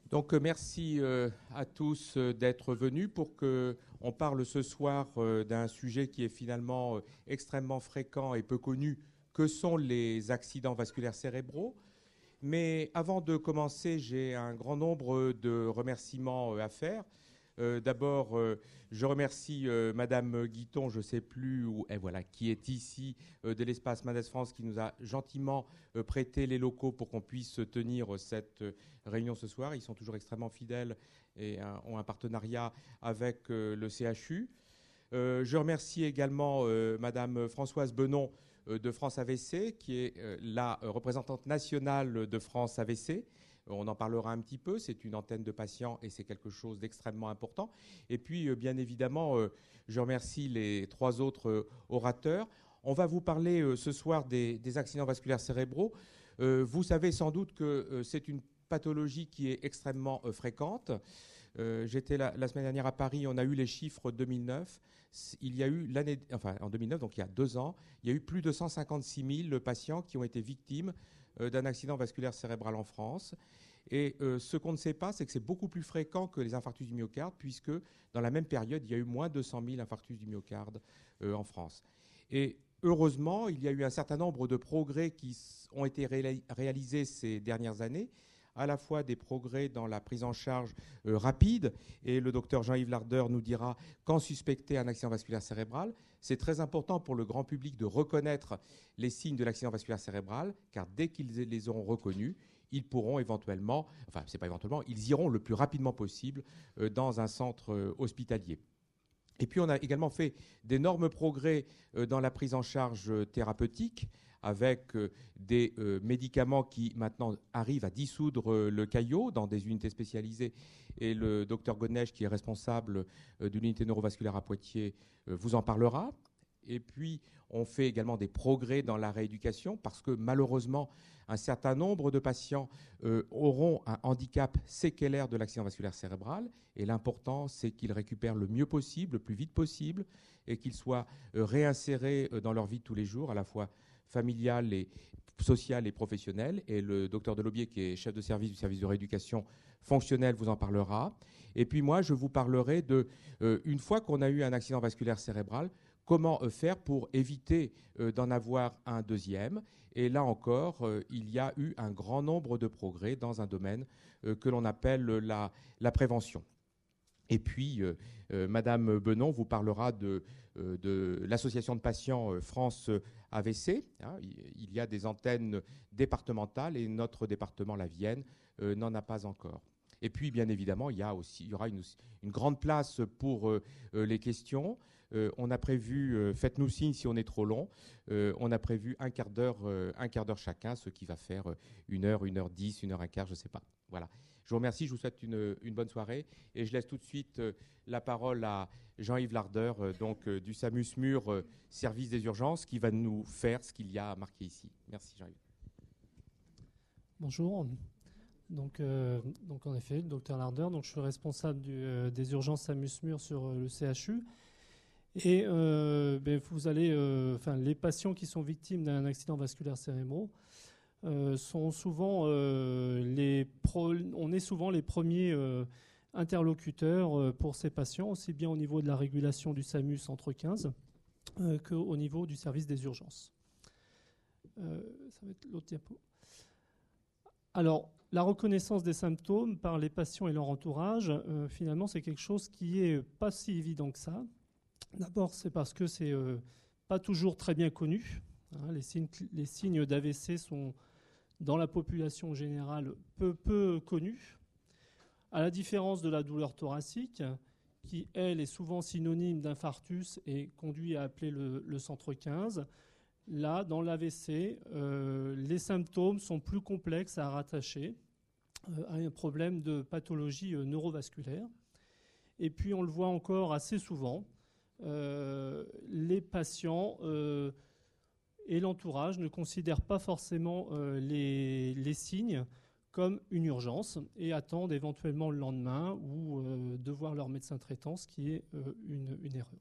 Donc merci à tous d'être venus pour qu'on parle ce soir d'un sujet qui est finalement extrêmement fréquent et peu connu, que sont les accidents vasculaires cérébraux. Mais avant de commencer, j'ai un grand nombre de remerciements à faire. D'abord, je remercie Madame Guiton, je ne sais plus où, et voilà, qui est ici de l'espace Mendes France, qui nous a gentiment prêté les locaux pour qu'on puisse tenir cette réunion ce soir. Ils sont toujours extrêmement fidèles et ont un partenariat avec le CHU. Je remercie également Madame Françoise Benon de France AVC, qui est la représentante nationale de France AVC. On en parlera un petit peu, c'est une antenne de patients et c'est quelque chose d'extrêmement important. Et puis, bien évidemment, je remercie les trois autres orateurs. On va vous parler ce soir des accidents vasculaires cérébraux. Vous savez sans doute que c'est une pathologie qui est extrêmement fréquente. J'étais la semaine dernière à Paris, on a eu les chiffres 2009. Il y a eu en 2009, donc il y a 2 ans, il y a eu plus de 156 000 patients qui ont été victimes d'un accident vasculaire cérébral en France. Et ce qu'on ne sait pas, c'est que c'est beaucoup plus fréquent que les infarctus du myocarde, puisque dans la même période, il y a eu moins de 200 000 infarctus du myocarde en France. Et heureusement, il y a eu un certain nombre de progrès qui ont été réalisés ces dernières années, à la fois des progrès dans la prise en charge rapide, et le docteur Jean-Yves Lardeur nous dira quand suspecter un accident vasculaire cérébral. C'est très important pour le grand public de reconnaître les signes de l'accident vasculaire cérébral, car dès qu'ils les auront reconnus, ils pourront éventuellement, enfin c'est pas éventuellement, ils iront le plus rapidement possible dans un centre hospitalier. Et puis on a également fait d'énormes progrès dans la prise en charge thérapeutique, avec des médicaments qui maintenant arrivent à dissoudre le caillot dans des unités spécialisées. Et le docteur Godnech, qui est responsable de l'unité neurovasculaire à Poitiers, vous en parlera. Et puis, on fait également des progrès dans la rééducation parce que malheureusement, un certain nombre de patients auront un handicap séquelaire de l'accident vasculaire cérébral. Et l'important, c'est qu'ils récupèrent le mieux possible, le plus vite possible, et qu'ils soient réinsérés dans leur vie de tous les jours, à la fois familiale et sociale et professionnelle. Et le docteur Delaubier, qui est chef de service du service de rééducation fonctionnelle, vous en parlera. Et puis moi, je vous parlerai de, une fois qu'on a eu un accident vasculaire cérébral, comment faire pour éviter d'en avoir un deuxième. Et là encore, il y a eu un grand nombre de progrès dans un domaine que l'on appelle la prévention. Et puis, Madame Benon vous parlera de l'association de patients France AVC. Hein, il y a des antennes départementales et notre département, la Vienne, n'en a pas encore. Et puis, bien évidemment, il y aura une grande place pour les questions. On a prévu, faites-nous signe si on est trop long, on a prévu un quart d'heure chacun, ce qui va faire 1h, 1h10, 1h15, je ne sais pas. Voilà. Je vous remercie, je vous souhaite une bonne soirée et je laisse tout de suite la parole à Jean-Yves Lardeur, du SAMUS Mur, service des urgences, qui va nous faire ce qu'il y a marqué ici. Merci Jean-Yves. Bonjour. Donc en effet, le docteur Lardeur, je suis responsable des urgences SAMUS Mur sur le CHU. Et vous allez, les patients qui sont victimes d'un accident vasculaire cérébral sont souvent on est souvent les premiers interlocuteurs pour ces patients, aussi bien au niveau de la régulation du SAMU Centre 15 qu'au niveau du service des urgences. Ça va être l'autre diapo. Alors, la reconnaissance des symptômes par les patients et leur entourage, finalement, c'est quelque chose qui n'est pas si évident que ça. D'abord, c'est parce que c'est pas toujours très bien connu. Hein, les signes d'AVC sont, dans la population générale, peu connus. À la différence de la douleur thoracique, qui, elle, est souvent synonyme d'infarctus et conduit à appeler le centre 15. Là, dans l'AVC, les symptômes sont plus complexes à rattacher à un problème de pathologie neurovasculaire. Et puis, on le voit encore assez souvent, les patients et l'entourage ne considèrent pas forcément les signes comme une urgence et attendent éventuellement le lendemain ou de voir leur médecin traitant, ce qui est une erreur.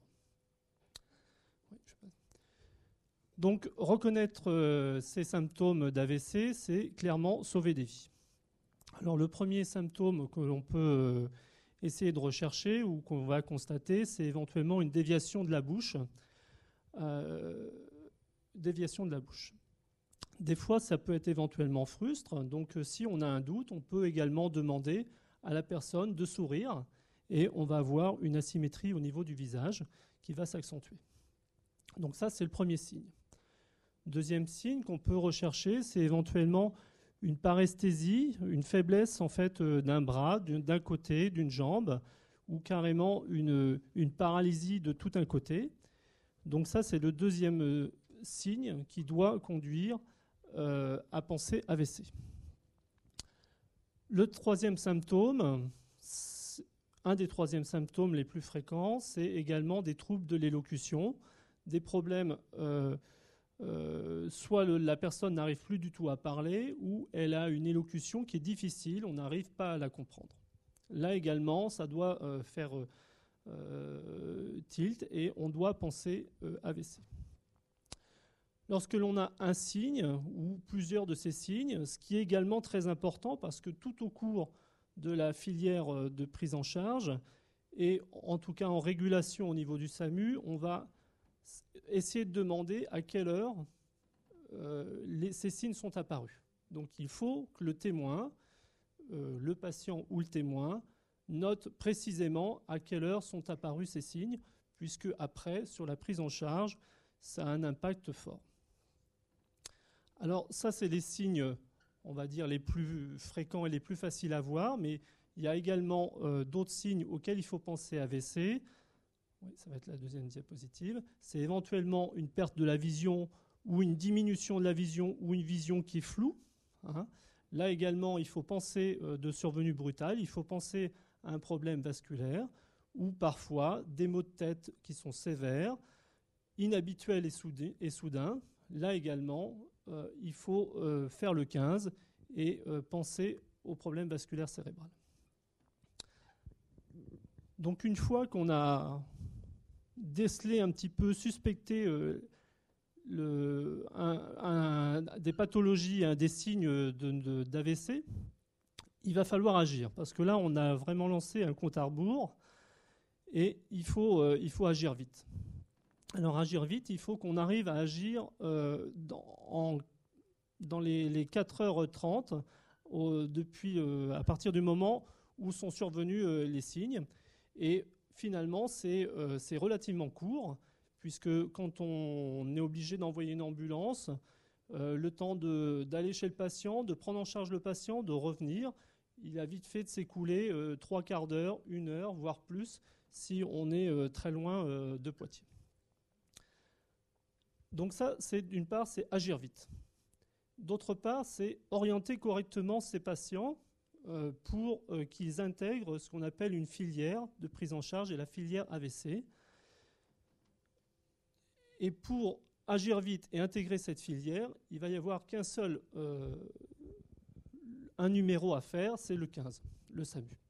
Donc, reconnaître ces symptômes d'AVC, c'est clairement sauver des vies. Alors le premier symptôme que l'on peut essayer de rechercher ou qu'on va constater, c'est éventuellement une déviation de la bouche. Déviation de la bouche. Des fois, ça peut être éventuellement frustre. Donc, si on a un doute, on peut également demander à la personne de sourire et on va avoir une asymétrie au niveau du visage qui va s'accentuer. Donc ça, c'est le premier signe. Deuxième signe qu'on peut rechercher, c'est éventuellement une paresthésie, une faiblesse en fait d'un bras, d'un côté, d'une jambe, ou carrément une paralysie de tout un côté. Donc ça, c'est le deuxième signe qui doit conduire à penser AVC. Le troisième symptôme, un des troisièmes symptômes les plus fréquents, c'est également des troubles de l'élocution, des problèmes, soit la personne n'arrive plus du tout à parler, ou elle a une élocution qui est difficile, on n'arrive pas à la comprendre. Là également, ça doit faire tilt et on doit penser AVC. Lorsque l'on a un signe ou plusieurs de ces signes, ce qui est également très important parce que tout au cours de la filière de prise en charge et en tout cas en régulation au niveau du SAMU, on va essayer de demander à quelle heure ces signes sont apparus. Donc il faut que le témoin, le patient ou le témoin, note précisément à quelle heure sont apparus ces signes, puisque après, sur la prise en charge, ça a un impact fort. Alors ça, c'est les signes, on va dire, les plus fréquents et les plus faciles à voir, mais il y a également d'autres signes auxquels il faut penser AVC. Oui, ça va être la deuxième diapositive. C'est éventuellement une perte de la vision ou une diminution de la vision ou une vision qui est floue. Là également, il faut penser de survenue brutale, il faut penser à un problème vasculaire ou parfois des maux de tête qui sont sévères, inhabituels et soudains. Là également, il faut faire le 15 et penser au problème vasculaire cérébral. Donc une fois qu'on a décelé un petit peu, suspecté des pathologies, des signes d'AVC, il va falloir agir. Parce que là, on a vraiment lancé un compte à rebours et il faut agir vite. Alors agir vite, il faut qu'on arrive à agir dans les 4h30 à partir du moment où sont survenus les signes. Et finalement, c'est relativement court, puisque quand on est obligé d'envoyer une ambulance, le temps d'aller chez le patient, de prendre en charge le patient, de revenir, il a vite fait de s'écouler 3/4 d'heure, 1 heure, voire plus, si on est très loin de Poitiers. Donc ça, d'une part, c'est agir vite. D'autre part, c'est orienter correctement ces patients pour qu'ils intègrent ce qu'on appelle une filière de prise en charge et la filière AVC. Et pour agir vite et intégrer cette filière, il va y avoir qu'un seul un numéro à faire, c'est le 15, le SAMU.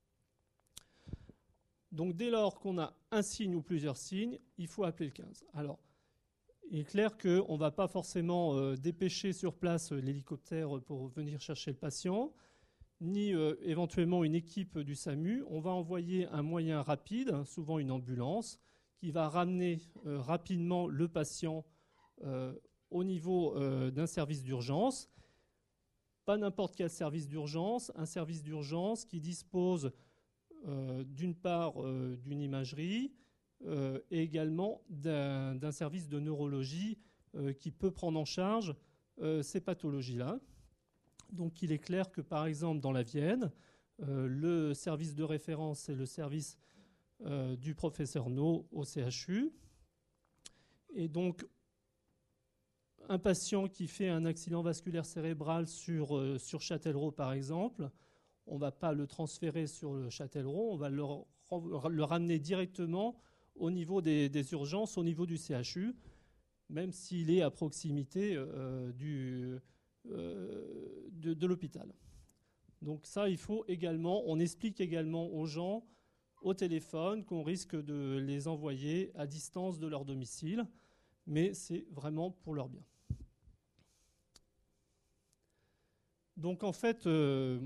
Donc dès lors qu'on a un signe ou plusieurs signes, il faut appeler le 15. Alors, il est clair qu'on ne va pas forcément dépêcher sur place l'hélicoptère pour venir chercher le patient, ni éventuellement une équipe du SAMU. On va envoyer un moyen rapide, souvent une ambulance, qui va ramener rapidement le patient au niveau d'un service d'urgence. Pas n'importe quel service d'urgence, un service d'urgence qui dispose d'une part d'une imagerie, et également d'un service de neurologie qui peut prendre en charge ces pathologies-là. Donc il est clair que par exemple dans la Vienne, le service de référence c'est le service du professeur No au CHU. Et donc un patient qui fait un accident vasculaire cérébral sur Châtellerault par exemple, on ne va pas le transférer sur le Châtellerault, on va le ramener directement au niveau des urgences, au niveau du CHU, même s'il est à proximité de l'hôpital. Donc ça, il faut également, on explique également aux gens au téléphone qu'on risque de les envoyer à distance de leur domicile, mais c'est vraiment pour leur bien. Donc en fait,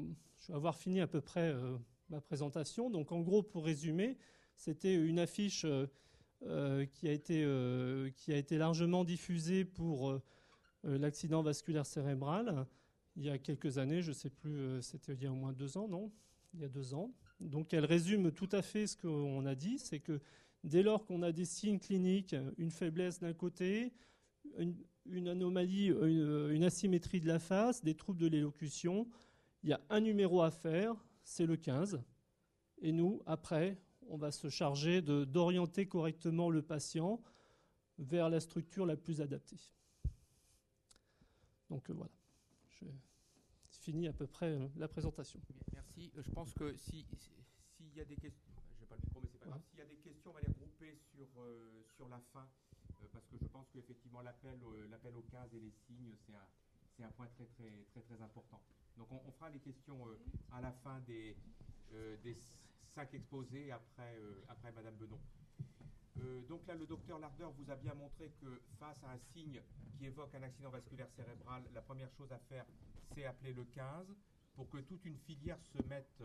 je vais avoir fini à peu près ma présentation. Donc en gros, pour résumer, c'était une affiche qui a été largement diffusée pour l'accident vasculaire cérébral il y a quelques années, je ne sais plus, c'était il y a au moins 2 ans, non ? Il y a 2 ans. Donc elle résume tout à fait ce qu'on a dit, c'est que dès lors qu'on a des signes cliniques, une faiblesse d'un côté, une anomalie, une asymétrie de la face, des troubles de l'élocution, il y a un numéro à faire, c'est le 15. Et nous, après, on va se charger d'orienter correctement le patient vers la structure la plus adaptée. Donc voilà, j'ai fini à peu près la présentation. Merci. Je pense que s'il y a des questions, je n'ai pas le micro, mais c'est pas grave. S'il y a des questions, on va les regrouper sur la fin, parce que je pense qu'effectivement l'appel au 15 et les signes, c'est un point très important. Donc on fera les questions à la fin des 5 exposés après Madame Benon. Donc là, le docteur Larder vous a bien montré que face à un signe qui évoque un accident vasculaire cérébral, la première chose à faire, c'est appeler le 15 pour que toute une filière se mette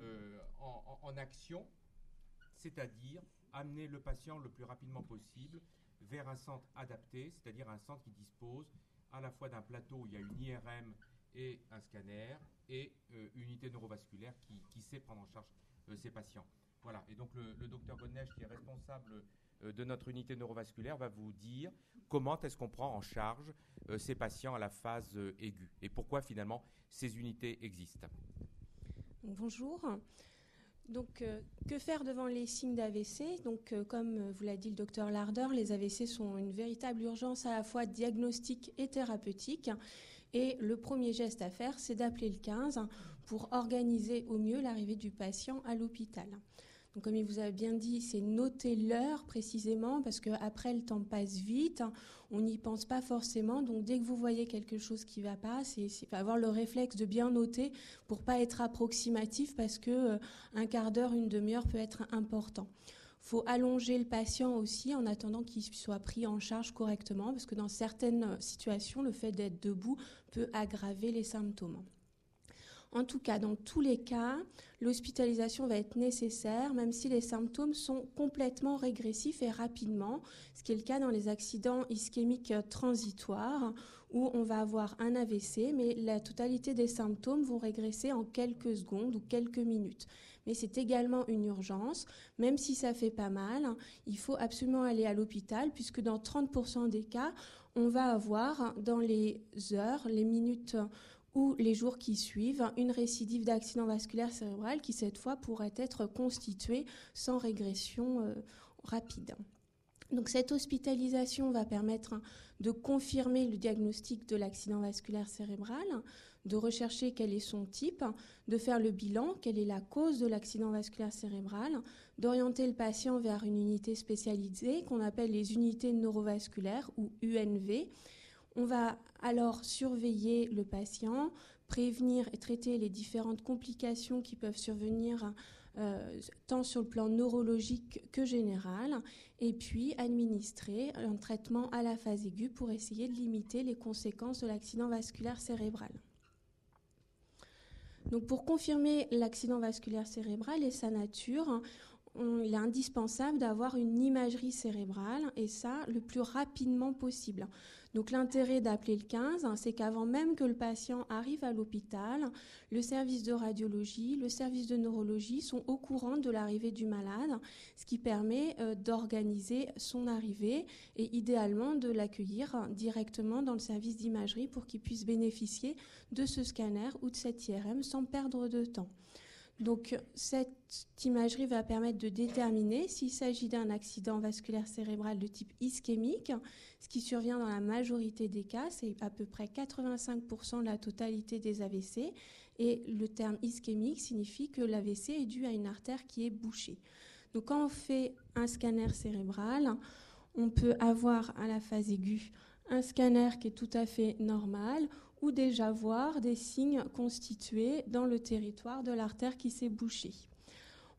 en action, c'est-à-dire amener le patient le plus rapidement possible vers un centre adapté, c'est-à-dire un centre qui dispose à la fois d'un plateau où il y a une IRM et un scanner et une unité neurovasculaire qui sait prendre en charge ces patients. Voilà, et donc le docteur Godnech, qui est responsable de notre unité neurovasculaire, va vous dire comment est-ce qu'on prend en charge ces patients à la phase aiguë et pourquoi finalement ces unités existent. Bonjour. Donc, que faire devant les signes d'AVC ? Donc, comme vous l'a dit le docteur Larder, les AVC sont une véritable urgence à la fois diagnostique et thérapeutique. Et le premier geste à faire, c'est d'appeler le 15 pour organiser au mieux l'arrivée du patient à l'hôpital. Donc, comme il vous a bien dit, c'est noter l'heure précisément parce qu'après, le temps passe vite, on n'y pense pas forcément. Donc, dès que vous voyez quelque chose qui ne va pas, c'est avoir le réflexe de bien noter pour ne pas être approximatif parce qu'un quart d'heure, une demi-heure peut être important. Il faut allonger le patient aussi en attendant qu'il soit pris en charge correctement parce que dans certaines situations, le fait d'être debout peut aggraver les symptômes. En tout cas, dans tous les cas, l'hospitalisation va être nécessaire, même si les symptômes sont complètement régressifs et rapidement, ce qui est le cas dans les accidents ischémiques transitoires, où on va avoir un AVC, mais la totalité des symptômes vont régresser en quelques secondes ou quelques minutes. Mais c'est également une urgence, même si ça fait pas mal, il faut absolument aller à l'hôpital, puisque dans 30% des cas, on va avoir dans les heures, les minutes ou les jours qui suivent, une récidive d'accident vasculaire cérébral qui, cette fois, pourrait être constituée sans régression rapide. Donc, cette hospitalisation va permettre de confirmer le diagnostic de l'accident vasculaire cérébral, de rechercher quel est son type, de faire le bilan, quelle est la cause de l'accident vasculaire cérébral, d'orienter le patient vers une unité spécialisée qu'on appelle les unités neurovasculaires ou UNV. On va alors surveiller le patient, prévenir et traiter les différentes complications qui peuvent survenir tant sur le plan neurologique que général, et puis administrer un traitement à la phase aiguë pour essayer de limiter les conséquences de l'accident vasculaire cérébral. Donc pour confirmer l'accident vasculaire cérébral et sa nature, il est indispensable d'avoir une imagerie cérébrale et ça le plus rapidement possible. Donc l'intérêt d'appeler le 15, c'est qu'avant même que le patient arrive à l'hôpital, le service de radiologie, le service de neurologie sont au courant de l'arrivée du malade, ce qui permet d'organiser son arrivée et idéalement de l'accueillir directement dans le service d'imagerie pour qu'il puisse bénéficier de ce scanner ou de cette IRM sans perdre de temps. Donc, cette imagerie va permettre de déterminer s'il s'agit d'un accident vasculaire cérébral de type ischémique, ce qui survient dans la majorité des cas, c'est à peu près 85% de la totalité des AVC. Et le terme ischémique signifie que l'AVC est dû à une artère qui est bouchée. Donc, quand on fait un scanner cérébral, on peut avoir à la phase aiguë un scanner qui est tout à fait normal ou déjà voir des signes constitués dans le territoire de l'artère qui s'est bouchée.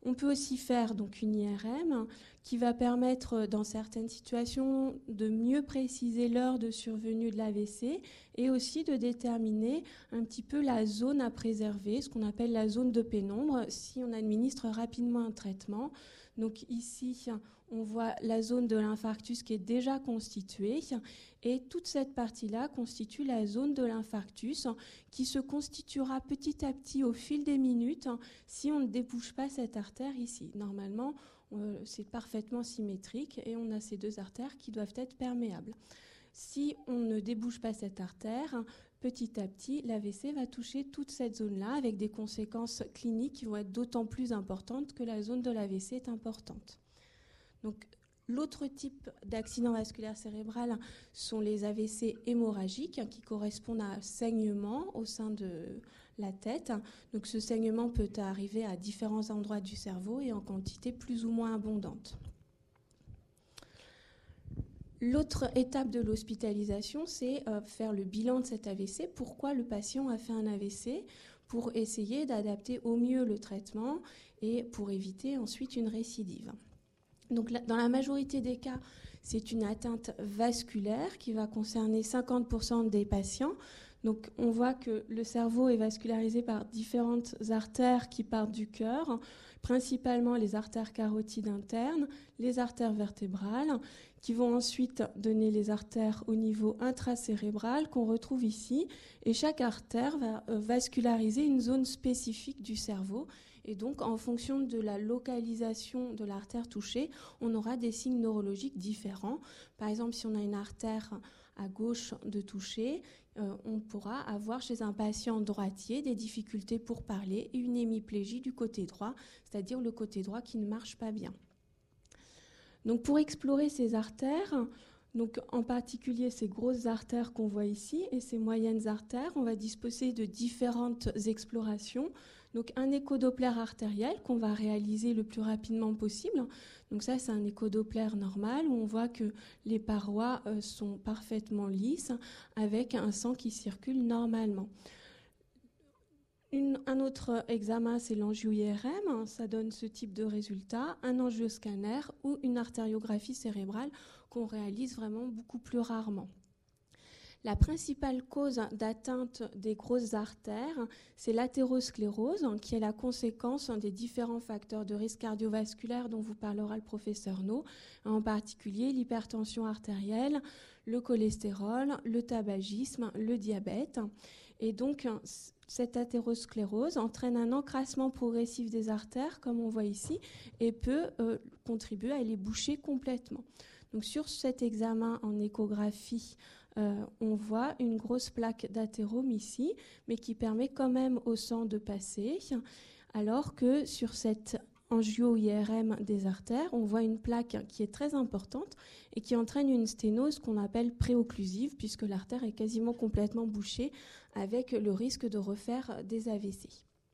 On peut aussi faire donc une IRM qui va permettre dans certaines situations de mieux préciser l'heure de survenue de l'AVC et aussi de déterminer un petit peu la zone à préserver, ce qu'on appelle la zone de pénombre, si on administre rapidement un traitement. Donc ici, on voit la zone de l'infarctus qui est déjà constituée et toute cette partie-là constitue la zone de l'infarctus qui se constituera petit à petit au fil des minutes si on ne débouche pas cette artère ici. Normalement, c'est parfaitement symétrique et on a ces deux artères qui doivent être perméables. Si on ne débouche pas cette artère, petit à petit, l'AVC va toucher toute cette zone-là avec des conséquences cliniques qui vont être d'autant plus importantes que la zone de l'AVC est importante. Donc, l'autre type d'accident vasculaire cérébral sont les AVC hémorragiques qui correspondent à un saignement au sein de la tête. Donc, ce saignement peut arriver à différents endroits du cerveau et en quantité plus ou moins abondante. L'autre étape de l'hospitalisation, c'est faire le bilan de cet AVC. Pourquoi le patient a fait un AVC? Pour essayer d'adapter au mieux le traitement et pour éviter ensuite une récidive. Donc, dans la majorité des cas, c'est une atteinte vasculaire qui va concerner 50% des patients. Donc, on voit que le cerveau est vascularisé par différentes artères qui partent du cœur, principalement les artères carotides internes, les artères vertébrales, qui vont ensuite donner les artères au niveau intracérébral qu'on retrouve ici. Et chaque artère va vasculariser une zone spécifique du cerveau. Et donc, en fonction de la localisation de l'artère touchée, on aura des signes neurologiques différents. Par exemple, si on a une artère à gauche de toucher, on pourra avoir chez un patient droitier des difficultés pour parler et une hémiplégie du côté droit, c'est-à-dire le côté droit qui ne marche pas bien. Donc, pour explorer ces artères, donc en particulier ces grosses artères qu'on voit ici et ces moyennes artères, on va disposer de différentes explorations. Donc, un échodoppler artériel qu'on va réaliser le plus rapidement possible. Donc ça, c'est un échodoppler normal où on voit que les parois sont parfaitement lisses avec un sang qui circule normalement. Un autre examen, c'est l'angio-IRM. Ça donne ce type de résultat. Un angioscanner ou une artériographie cérébrale qu'on réalise vraiment beaucoup plus rarement. La principale cause d'atteinte des grosses artères, c'est l'athérosclérose, qui est la conséquence des différents facteurs de risque cardiovasculaire dont vous parlera le professeur No, en particulier l'hypertension artérielle, le cholestérol, le tabagisme, le diabète. Et donc, cette athérosclérose entraîne un encrassement progressif des artères, comme on voit ici, et peut contribuer à les boucher complètement. Donc, sur cet examen en échographie, on voit une grosse plaque d'athérome ici, mais qui permet quand même au sang de passer, alors que sur cette angio-IRM des artères, on voit une plaque qui est très importante et qui entraîne une sténose qu'on appelle préocclusive, puisque l'artère est quasiment complètement bouchée, avec le risque de refaire des AVC.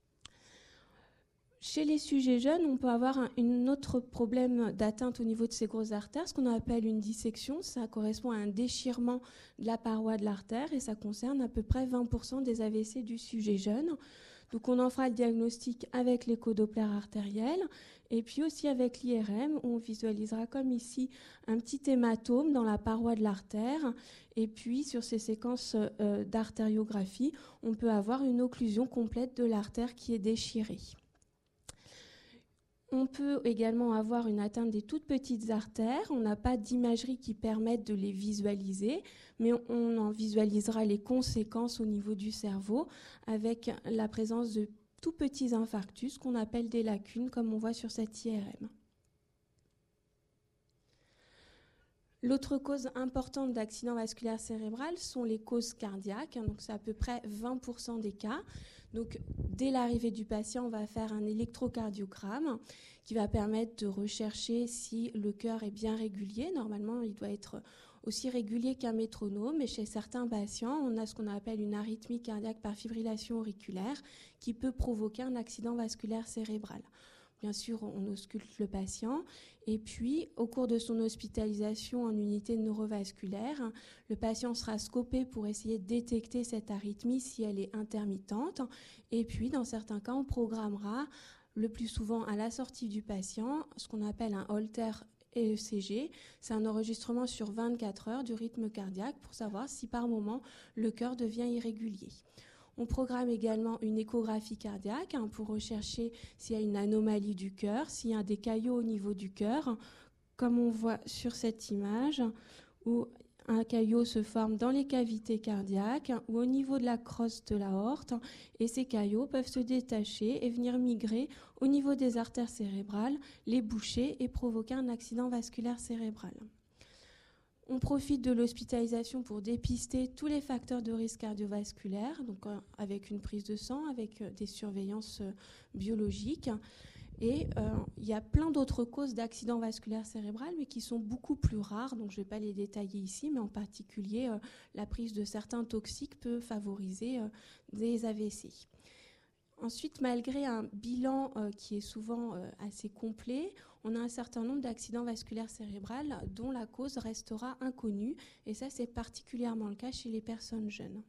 Chez les sujets jeunes, on peut avoir un autre problème d'atteinte au niveau de ces grosses artères, ce qu'on appelle une dissection. Ça correspond à un déchirement de la paroi de l'artère et ça concerne à peu près 20% des AVC du sujet jeune. Donc on en fera le diagnostic avec l'échodoppler artériel et puis aussi avec l'IRM où on visualisera comme ici un petit hématome dans la paroi de l'artère et puis sur ces séquences d'artériographie, on peut avoir une occlusion complète de l'artère qui est déchirée. On peut également avoir une atteinte des toutes petites artères. On n'a pas d'imagerie qui permette de les visualiser, mais on en visualisera les conséquences au niveau du cerveau avec la présence de tout petits infarctus qu'on appelle des lacunes, comme on voit sur cette IRM. L'autre cause importante d'accident vasculaire cérébral sont les causes cardiaques. Donc c'est à peu près 20% des cas. Donc, dès l'arrivée du patient, on va faire un électrocardiogramme qui va permettre de rechercher si le cœur est bien régulier. Normalement, il doit être aussi régulier qu'un métronome. Mais chez certains patients, on a ce qu'on appelle une arythmie cardiaque par fibrillation auriculaire qui peut provoquer un accident vasculaire cérébral. Bien sûr, on ausculte le patient et puis, au cours de son hospitalisation en unité neurovasculaire, le patient sera scopé pour essayer de détecter cette arythmie si elle est intermittente. Et puis, dans certains cas, on programmera le plus souvent à la sortie du patient, ce qu'on appelle un Holter ECG. C'est un enregistrement sur 24 heures du rythme cardiaque pour savoir si par moment le cœur devient irrégulier. On programme également une échographie cardiaque pour rechercher s'il y a une anomalie du cœur, s'il y a des caillots au niveau du cœur, comme on voit sur cette image, où un caillot se forme dans les cavités cardiaques ou au niveau de la crosse de l'aorte, et ces caillots peuvent se détacher et venir migrer au niveau des artères cérébrales, les boucher et provoquer un accident vasculaire cérébral. On profite de l'hospitalisation pour dépister tous les facteurs de risque cardiovasculaire, donc avec une prise de sang, avec des surveillances biologiques. Et il y a plein d'autres causes d'accidents vasculaires cérébrales, mais qui sont beaucoup plus rares, donc je ne vais pas les détailler ici, mais en particulier, la prise de certains toxiques peut favoriser des AVC. Ensuite, malgré un bilan qui est souvent assez complet, on a un certain nombre d'accidents vasculaires cérébraux dont la cause restera inconnue, et ça c'est particulièrement le cas chez les personnes jeunes.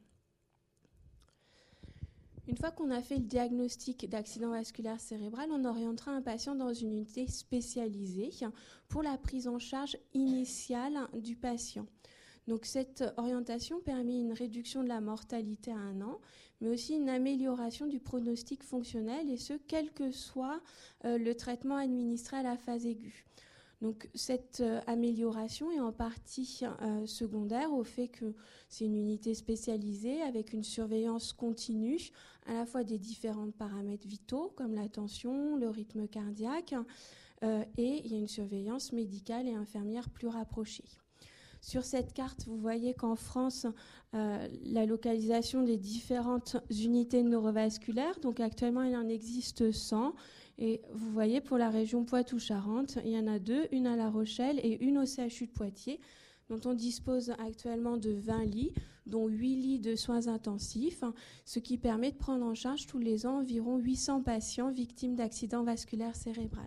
Une fois qu'on a fait le diagnostic d'accident vasculaire cérébral, on orientera un patient dans une unité spécialisée pour la prise en charge initiale du patient. Donc cette orientation permet une réduction de la mortalité à 1 an, mais aussi une amélioration du pronostic fonctionnel, et ce, quel que soit le traitement administré à la phase aiguë. Donc cette amélioration est en partie secondaire au fait que c'est une unité spécialisée avec une surveillance continue à la fois des différents paramètres vitaux comme la tension, le rythme cardiaque, et il y a une surveillance médicale et infirmière plus rapprochée. Sur cette carte, vous voyez qu'en France, la localisation des différentes unités neurovasculaires, donc actuellement il en existe 100, et vous voyez pour la région Poitou-Charentes, il y en a 2, une à La Rochelle et une au CHU de Poitiers, dont on dispose actuellement de 20 lits, dont 8 lits de soins intensifs, ce qui permet de prendre en charge tous les ans environ 800 patients victimes d'accidents vasculaires cérébraux.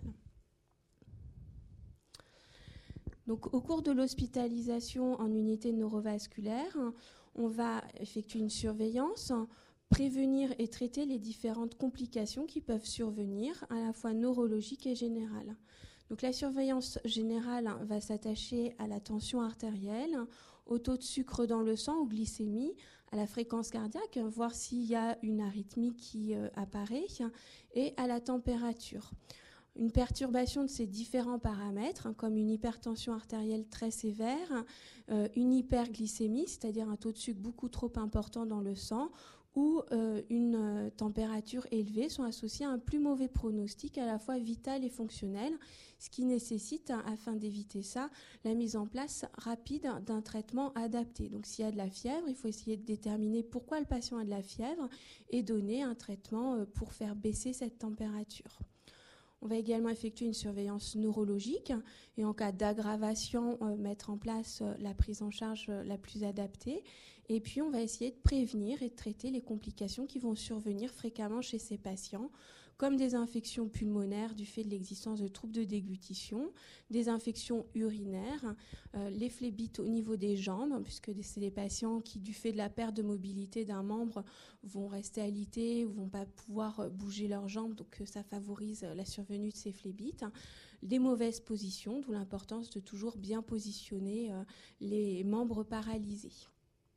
Donc, au cours de l'hospitalisation en unité neurovasculaire, on va effectuer une surveillance, prévenir et traiter les différentes complications qui peuvent survenir, à la fois neurologiques et générales. Donc, la surveillance générale va s'attacher à la tension artérielle, au taux de sucre dans le sang ou glycémie, à la fréquence cardiaque, voir s'il y a une arythmie qui apparaît, et à la température. Une perturbation de ces différents paramètres, comme une hypertension artérielle très sévère, une hyperglycémie, c'est-à-dire un taux de sucre beaucoup trop important dans le sang, ou une température élevée, sont associés à un plus mauvais pronostic à la fois vital et fonctionnel, ce qui nécessite, afin d'éviter ça, la mise en place rapide d'un traitement adapté. Donc s'il y a de la fièvre, il faut essayer de déterminer pourquoi le patient a de la fièvre et donner un traitement pour faire baisser cette température. On va également effectuer une surveillance neurologique et en cas d'aggravation, mettre en place la prise en charge la plus adaptée. Et puis, on va essayer de prévenir et de traiter les complications qui vont survenir fréquemment chez ces patients, comme des infections pulmonaires du fait de l'existence de troubles de déglutition, des infections urinaires, les phlébites au niveau des jambes, puisque c'est des patients qui, du fait de la perte de mobilité d'un membre, vont rester alités ou vont pas pouvoir bouger leurs jambes, donc ça favorise la survenue de ces phlébites. Les mauvaises positions, d'où l'importance de toujours bien positionner les membres paralysés.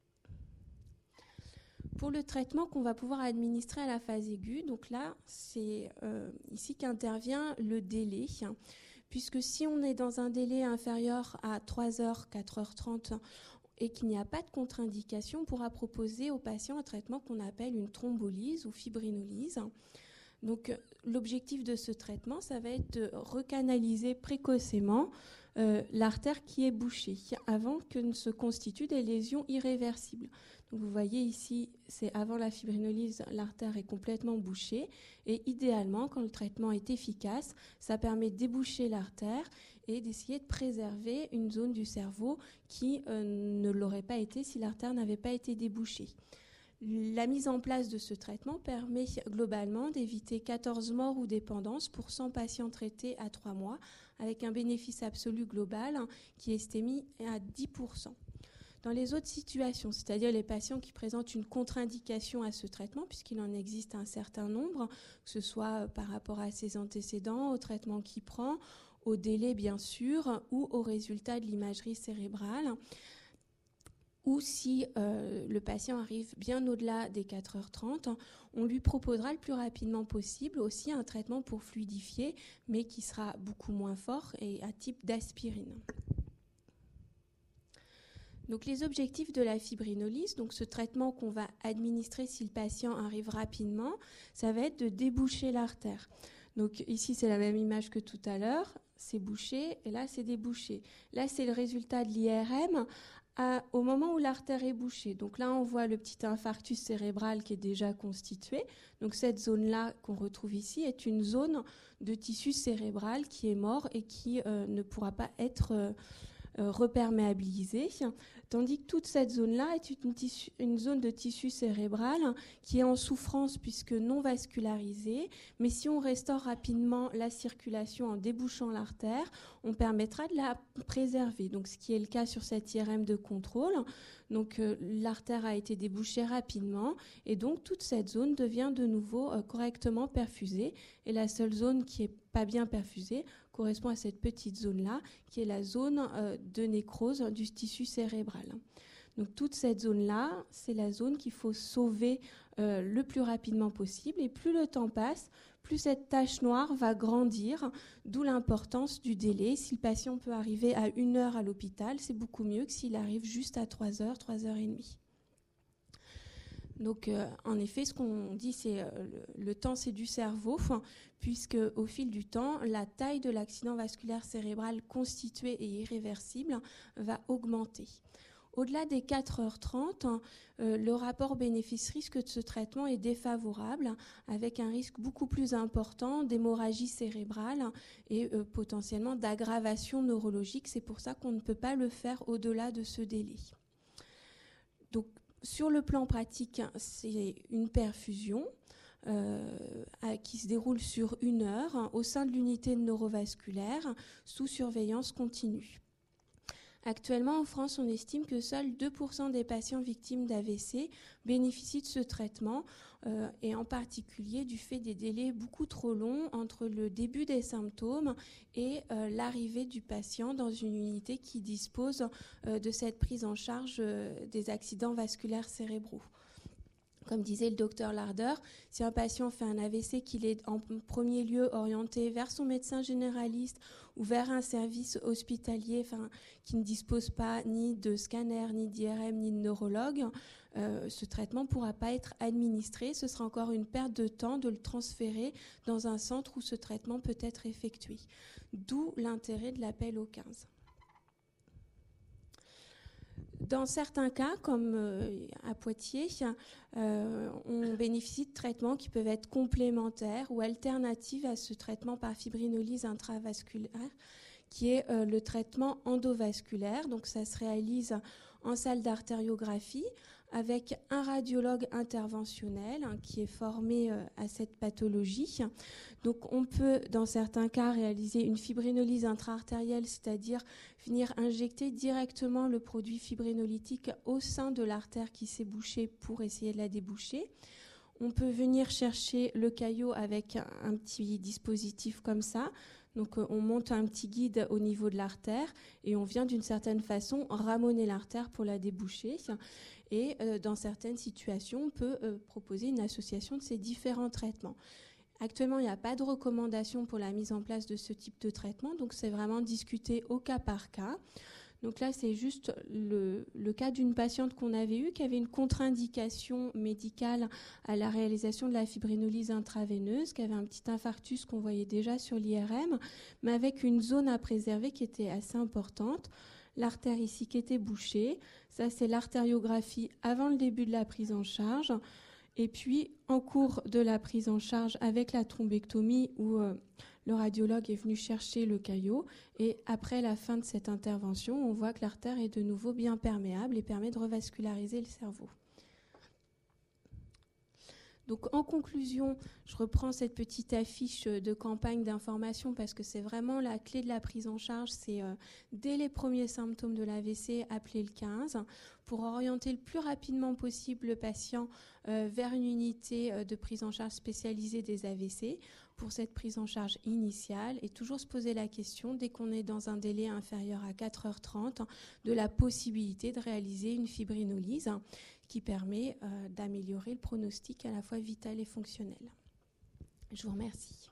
Pour le traitement qu'on va pouvoir administrer à la phase aiguë, donc là, c'est ici qu'intervient le délai, puisque si on est dans un délai inférieur à 3h, 4h30 et qu'il n'y a pas de contre-indication, on pourra proposer aux patients un traitement qu'on appelle une thrombolyse ou fibrinolyse. Donc l'objectif de ce traitement, ça va être de recanaliser précocement l'artère qui est bouchée avant que ne se constituent des lésions irréversibles. Donc vous voyez ici, c'est avant la fibrinolyse, l'artère est complètement bouchée et idéalement, quand le traitement est efficace, ça permet de déboucher l'artère et d'essayer de préserver une zone du cerveau qui ne l'aurait pas été si l'artère n'avait pas été débouchée. La mise en place de ce traitement permet globalement d'éviter 14 morts ou dépendances pour 100 patients traités à 3 mois, avec un bénéfice absolu global qui est estimé à 10%. Dans les autres situations, c'est-à-dire les patients qui présentent une contre-indication à ce traitement, puisqu'il en existe un certain nombre, que ce soit par rapport à ses antécédents, au traitement qu'il prend, au délai bien sûr, ou au résultat de l'imagerie cérébrale, ou si le patient arrive bien au-delà des 4h30, on lui proposera le plus rapidement possible aussi un traitement pour fluidifier, mais qui sera beaucoup moins fort et à type d'aspirine. Donc les objectifs de la fibrinolyse, donc ce traitement qu'on va administrer si le patient arrive rapidement, ça va être de déboucher l'artère. Donc ici c'est la même image que tout à l'heure, c'est bouché et là c'est débouché. Là c'est le résultat de l'IRM au moment où l'artère est bouchée. Donc là, on voit le petit infarctus cérébral qui est déjà constitué. Donc cette zone-là qu'on retrouve ici est une zone de tissu cérébral qui est mort et qui ne pourra pas être reperméabilisée. Tandis que toute cette zone-là est une zone de tissu cérébral qui est en souffrance puisque non vascularisée. Mais si on restaure rapidement la circulation en débouchant l'artère, on permettra de la préserver. Donc, ce qui est le cas sur cette IRM de contrôle. Donc, l'artère a été débouchée rapidement et donc toute cette zone devient de nouveau correctement perfusée. Et la seule zone qui n'est pas bien perfusée correspond à cette petite zone-là, qui est la zone de nécrose du tissu cérébral. Donc toute cette zone-là, c'est la zone qu'il faut sauver le plus rapidement possible. Et plus le temps passe, plus cette tache noire va grandir, d'où l'importance du délai. Si le patient peut arriver à 1 heure à l'hôpital, c'est beaucoup mieux que s'il arrive juste à 3 heures, 3 heures et demie. Donc, en effet, ce qu'on dit, c'est le temps, c'est du cerveau, puisque au fil du temps, la taille de l'accident vasculaire cérébral constitué et irréversible va augmenter. Au-delà des 4h30, le rapport bénéfice-risque de ce traitement est défavorable, avec un risque beaucoup plus important d'hémorragie cérébrale et potentiellement d'aggravation neurologique. C'est pour ça qu'on ne peut pas le faire au-delà de ce délai. Donc, sur le plan pratique, c'est une perfusion qui se déroule sur 1 heure au sein de l'unité neurovasculaire sous surveillance continue. Actuellement, en France, on estime que seuls 2% des patients victimes d'AVC bénéficient de ce traitement, et en particulier du fait des délais beaucoup trop longs entre le début des symptômes et l'arrivée du patient dans une unité qui dispose de cette prise en charge des accidents vasculaires cérébraux. Comme disait le docteur Larder, si un patient fait un AVC, qu'il est en premier lieu orienté vers son médecin généraliste ou vers un service hospitalier qui ne dispose pas ni de scanner, ni d'IRM, ni de neurologue, ce traitement ne pourra pas être administré. Ce sera encore une perte de temps de le transférer dans un centre où ce traitement peut être effectué. D'où l'intérêt de l'appel au 15. Dans certains cas, comme à Poitiers, on bénéficie de traitements qui peuvent être complémentaires ou alternatifs à ce traitement par fibrinolyse intravasculaire, qui est le traitement endovasculaire. Donc ça se réalise en salle d'artériographie avec un radiologue interventionnel qui est formé à cette pathologie. Donc on peut, dans certains cas, réaliser une fibrinolyse intra-artérielle, c'est-à-dire venir injecter directement le produit fibrinolytique au sein de l'artère qui s'est bouchée pour essayer de la déboucher. On peut venir chercher le caillot avec un petit dispositif comme ça. Donc on monte un petit guide au niveau de l'artère et on vient d'une certaine façon ramoner l'artère pour la déboucher. Et dans certaines situations, on peut proposer une association de ces différents traitements. Actuellement, il n'y a pas de recommandation pour la mise en place de ce type de traitement, donc c'est vraiment discuté au cas par cas. Donc là, c'est juste le cas d'une patiente qu'on avait eue qui avait une contre-indication médicale à la réalisation de la fibrinolyse intraveineuse, qui avait un petit infarctus qu'on voyait déjà sur l'IRM, mais avec une zone à préserver qui était assez importante. L'artère ici qui était bouchée, ça c'est l'artériographie avant le début de la prise en charge, et puis en cours de la prise en charge avec la thrombectomie où le radiologue est venu chercher le caillot, et après la fin de cette intervention, on voit que l'artère est de nouveau bien perméable et permet de revasculariser le cerveau. Donc en conclusion, je reprends cette petite affiche de campagne d'information parce que c'est vraiment la clé de la prise en charge. C'est dès les premiers symptômes de l'AVC, appeler le 15 pour orienter le plus rapidement possible le patient vers une unité de prise en charge spécialisée des AVC pour cette prise en charge initiale et toujours se poser la question, dès qu'on est dans un délai inférieur à 4h30, de la possibilité de réaliser une fibrinolyse qui permet d'améliorer le pronostic à la fois vital et fonctionnel. Je vous remercie.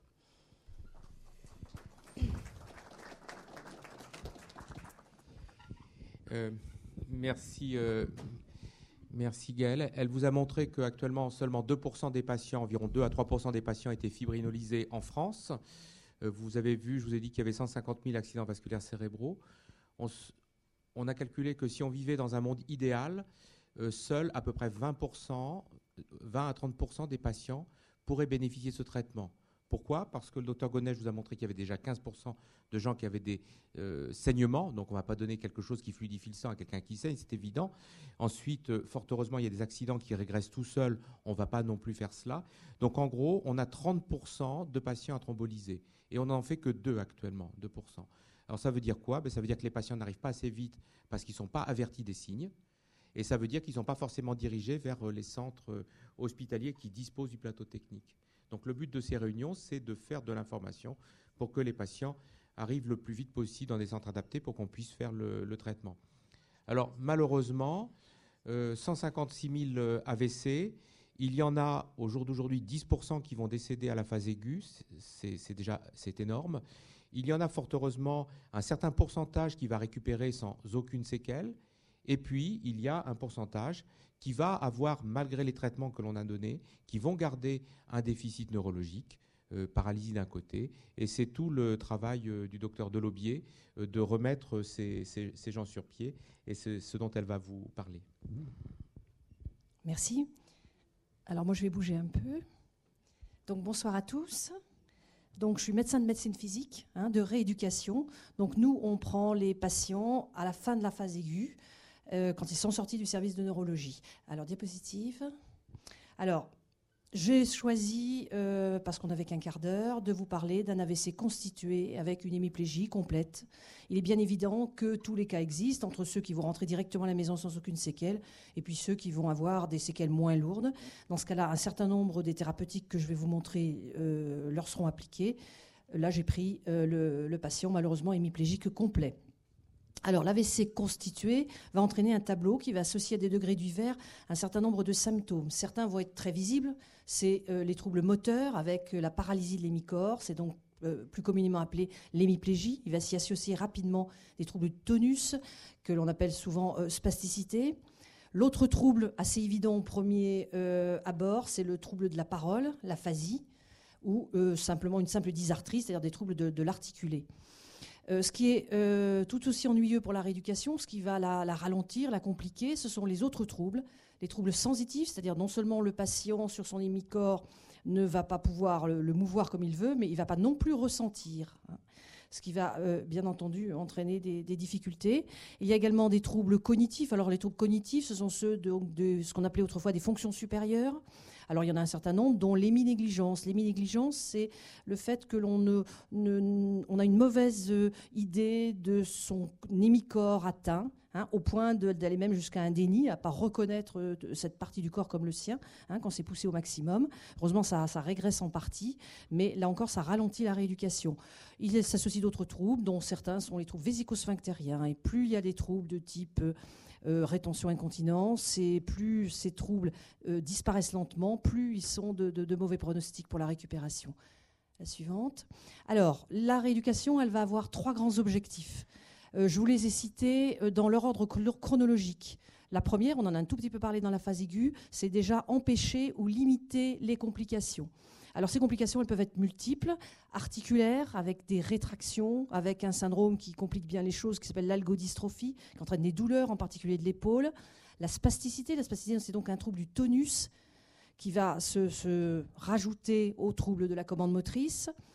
Merci Gaëlle. Elle vous a montré qu'actuellement, seulement 2% des patients, environ 2 à 3% des patients étaient fibrinolisés en France. Vous avez vu, je vous ai dit qu'il y avait 150 000 accidents vasculaires cérébraux. On a calculé que si on vivait dans un monde idéal, seuls à peu près 20 à 30% des patients pourraient bénéficier de ce traitement. Pourquoi ? Parce que le docteur Gonnet vous a montré qu'il y avait déjà 15% de gens qui avaient des saignements, donc on ne va pas donner quelque chose qui fluidifie le sang à quelqu'un qui saigne, c'est évident. Ensuite, fort heureusement, il y a des accidents qui régressent tout seuls, on ne va pas non plus faire cela. Donc en gros, on a 30% de patients à thrombolyser, et on n'en fait que 2 actuellement, 2%. Alors ça veut dire quoi ? Ça veut dire que les patients n'arrivent pas assez vite parce qu'ils ne sont pas avertis des signes, et ça veut dire qu'ils ne sont pas forcément dirigés vers les centres hospitaliers qui disposent du plateau technique. Donc le but de ces réunions, c'est de faire de l'information pour que les patients arrivent le plus vite possible dans des centres adaptés pour qu'on puisse faire le traitement. Alors malheureusement, 156 000 AVC, il y en a au jour d'aujourd'hui 10% qui vont décéder à la phase aiguë, c'est énorme. Il y en a fort heureusement un certain pourcentage qui va récupérer sans aucune séquelle. Et puis, il y a un pourcentage qui va avoir, malgré les traitements que l'on a donnés, qui vont garder un déficit neurologique, paralysie d'un côté. Et c'est tout le travail du docteur Delaubier de remettre ces gens sur pied. Et c'est ce dont elle va vous parler. Merci. Alors moi, je vais bouger un peu. Donc bonsoir à tous. Donc, je suis médecin de médecine physique, de rééducation. Donc nous, on prend les patients à la fin de la phase aiguë, quand ils sont sortis du service de neurologie. Alors, diapositive. Alors, j'ai choisi, parce qu'on n'avait qu'un quart d'heure, de vous parler d'un AVC constitué avec une hémiplégie complète. Il est bien évident que tous les cas existent, entre ceux qui vont rentrer directement à la maison sans aucune séquelle, et puis ceux qui vont avoir des séquelles moins lourdes. Dans ce cas-là, un certain nombre des thérapeutiques que je vais vous montrer leur seront appliquées. Là, j'ai pris le patient, malheureusement, hémiplégique complet. Alors, l'AVC constitué va entraîner un tableau qui va associer à des degrés divers un certain nombre de symptômes. Certains vont être très visibles, c'est les troubles moteurs avec la paralysie de l'hémicorps, c'est donc plus communément appelé l'hémiplégie. Il va s'y associer rapidement des troubles de tonus, que l'on appelle souvent spasticité. L'autre trouble assez évident au premier abord, c'est le trouble de la parole, l'aphasie, ou simplement une simple dysarthrie, c'est-à-dire des troubles de l'articulé. Ce qui est tout aussi ennuyeux pour la rééducation, ce qui va la ralentir, la compliquer, ce sont les autres troubles, les troubles sensitifs, c'est-à-dire non seulement le patient sur son hémicorps ne va pas pouvoir le mouvoir comme il veut, mais il ne va pas non plus ressentir, ce qui va bien entendu entraîner des difficultés. Il y a également des troubles cognitifs. Alors les troubles cognitifs, ce sont ceux de ce qu'on appelait autrefois des fonctions supérieures. Alors, il y en a un certain nombre, dont l'héminégligence. L'héminégligence, c'est le fait que l'on on a une mauvaise idée de son hémicorps atteint, au point d'aller même jusqu'à un déni, à ne pas reconnaître cette partie du corps comme le sien, quand c'est poussé au maximum. Heureusement, ça régresse en partie, mais là encore, ça ralentit la rééducation. Il s'associe d'autres troubles, dont certains sont les troubles vésico-sphinctériens. Et plus il y a des troubles de type rétention incontinence, et plus ces troubles disparaissent lentement, plus ils sont de mauvais pronostics pour la récupération. La suivante. Alors, la rééducation, elle va avoir 3 grands objectifs. Je vous les ai cités dans leur ordre chronologique. La première, on en a un tout petit peu parlé dans la phase aiguë, c'est déjà empêcher ou limiter les complications. Alors ces complications, elles peuvent être multiples, articulaires, avec des rétractions, avec un syndrome qui complique bien les choses, qui s'appelle l'algodystrophie, qui entraîne des douleurs, en particulier de l'épaule. La spasticité, c'est donc un trouble du tonus qui va se rajouter au trouble de la commande motrice.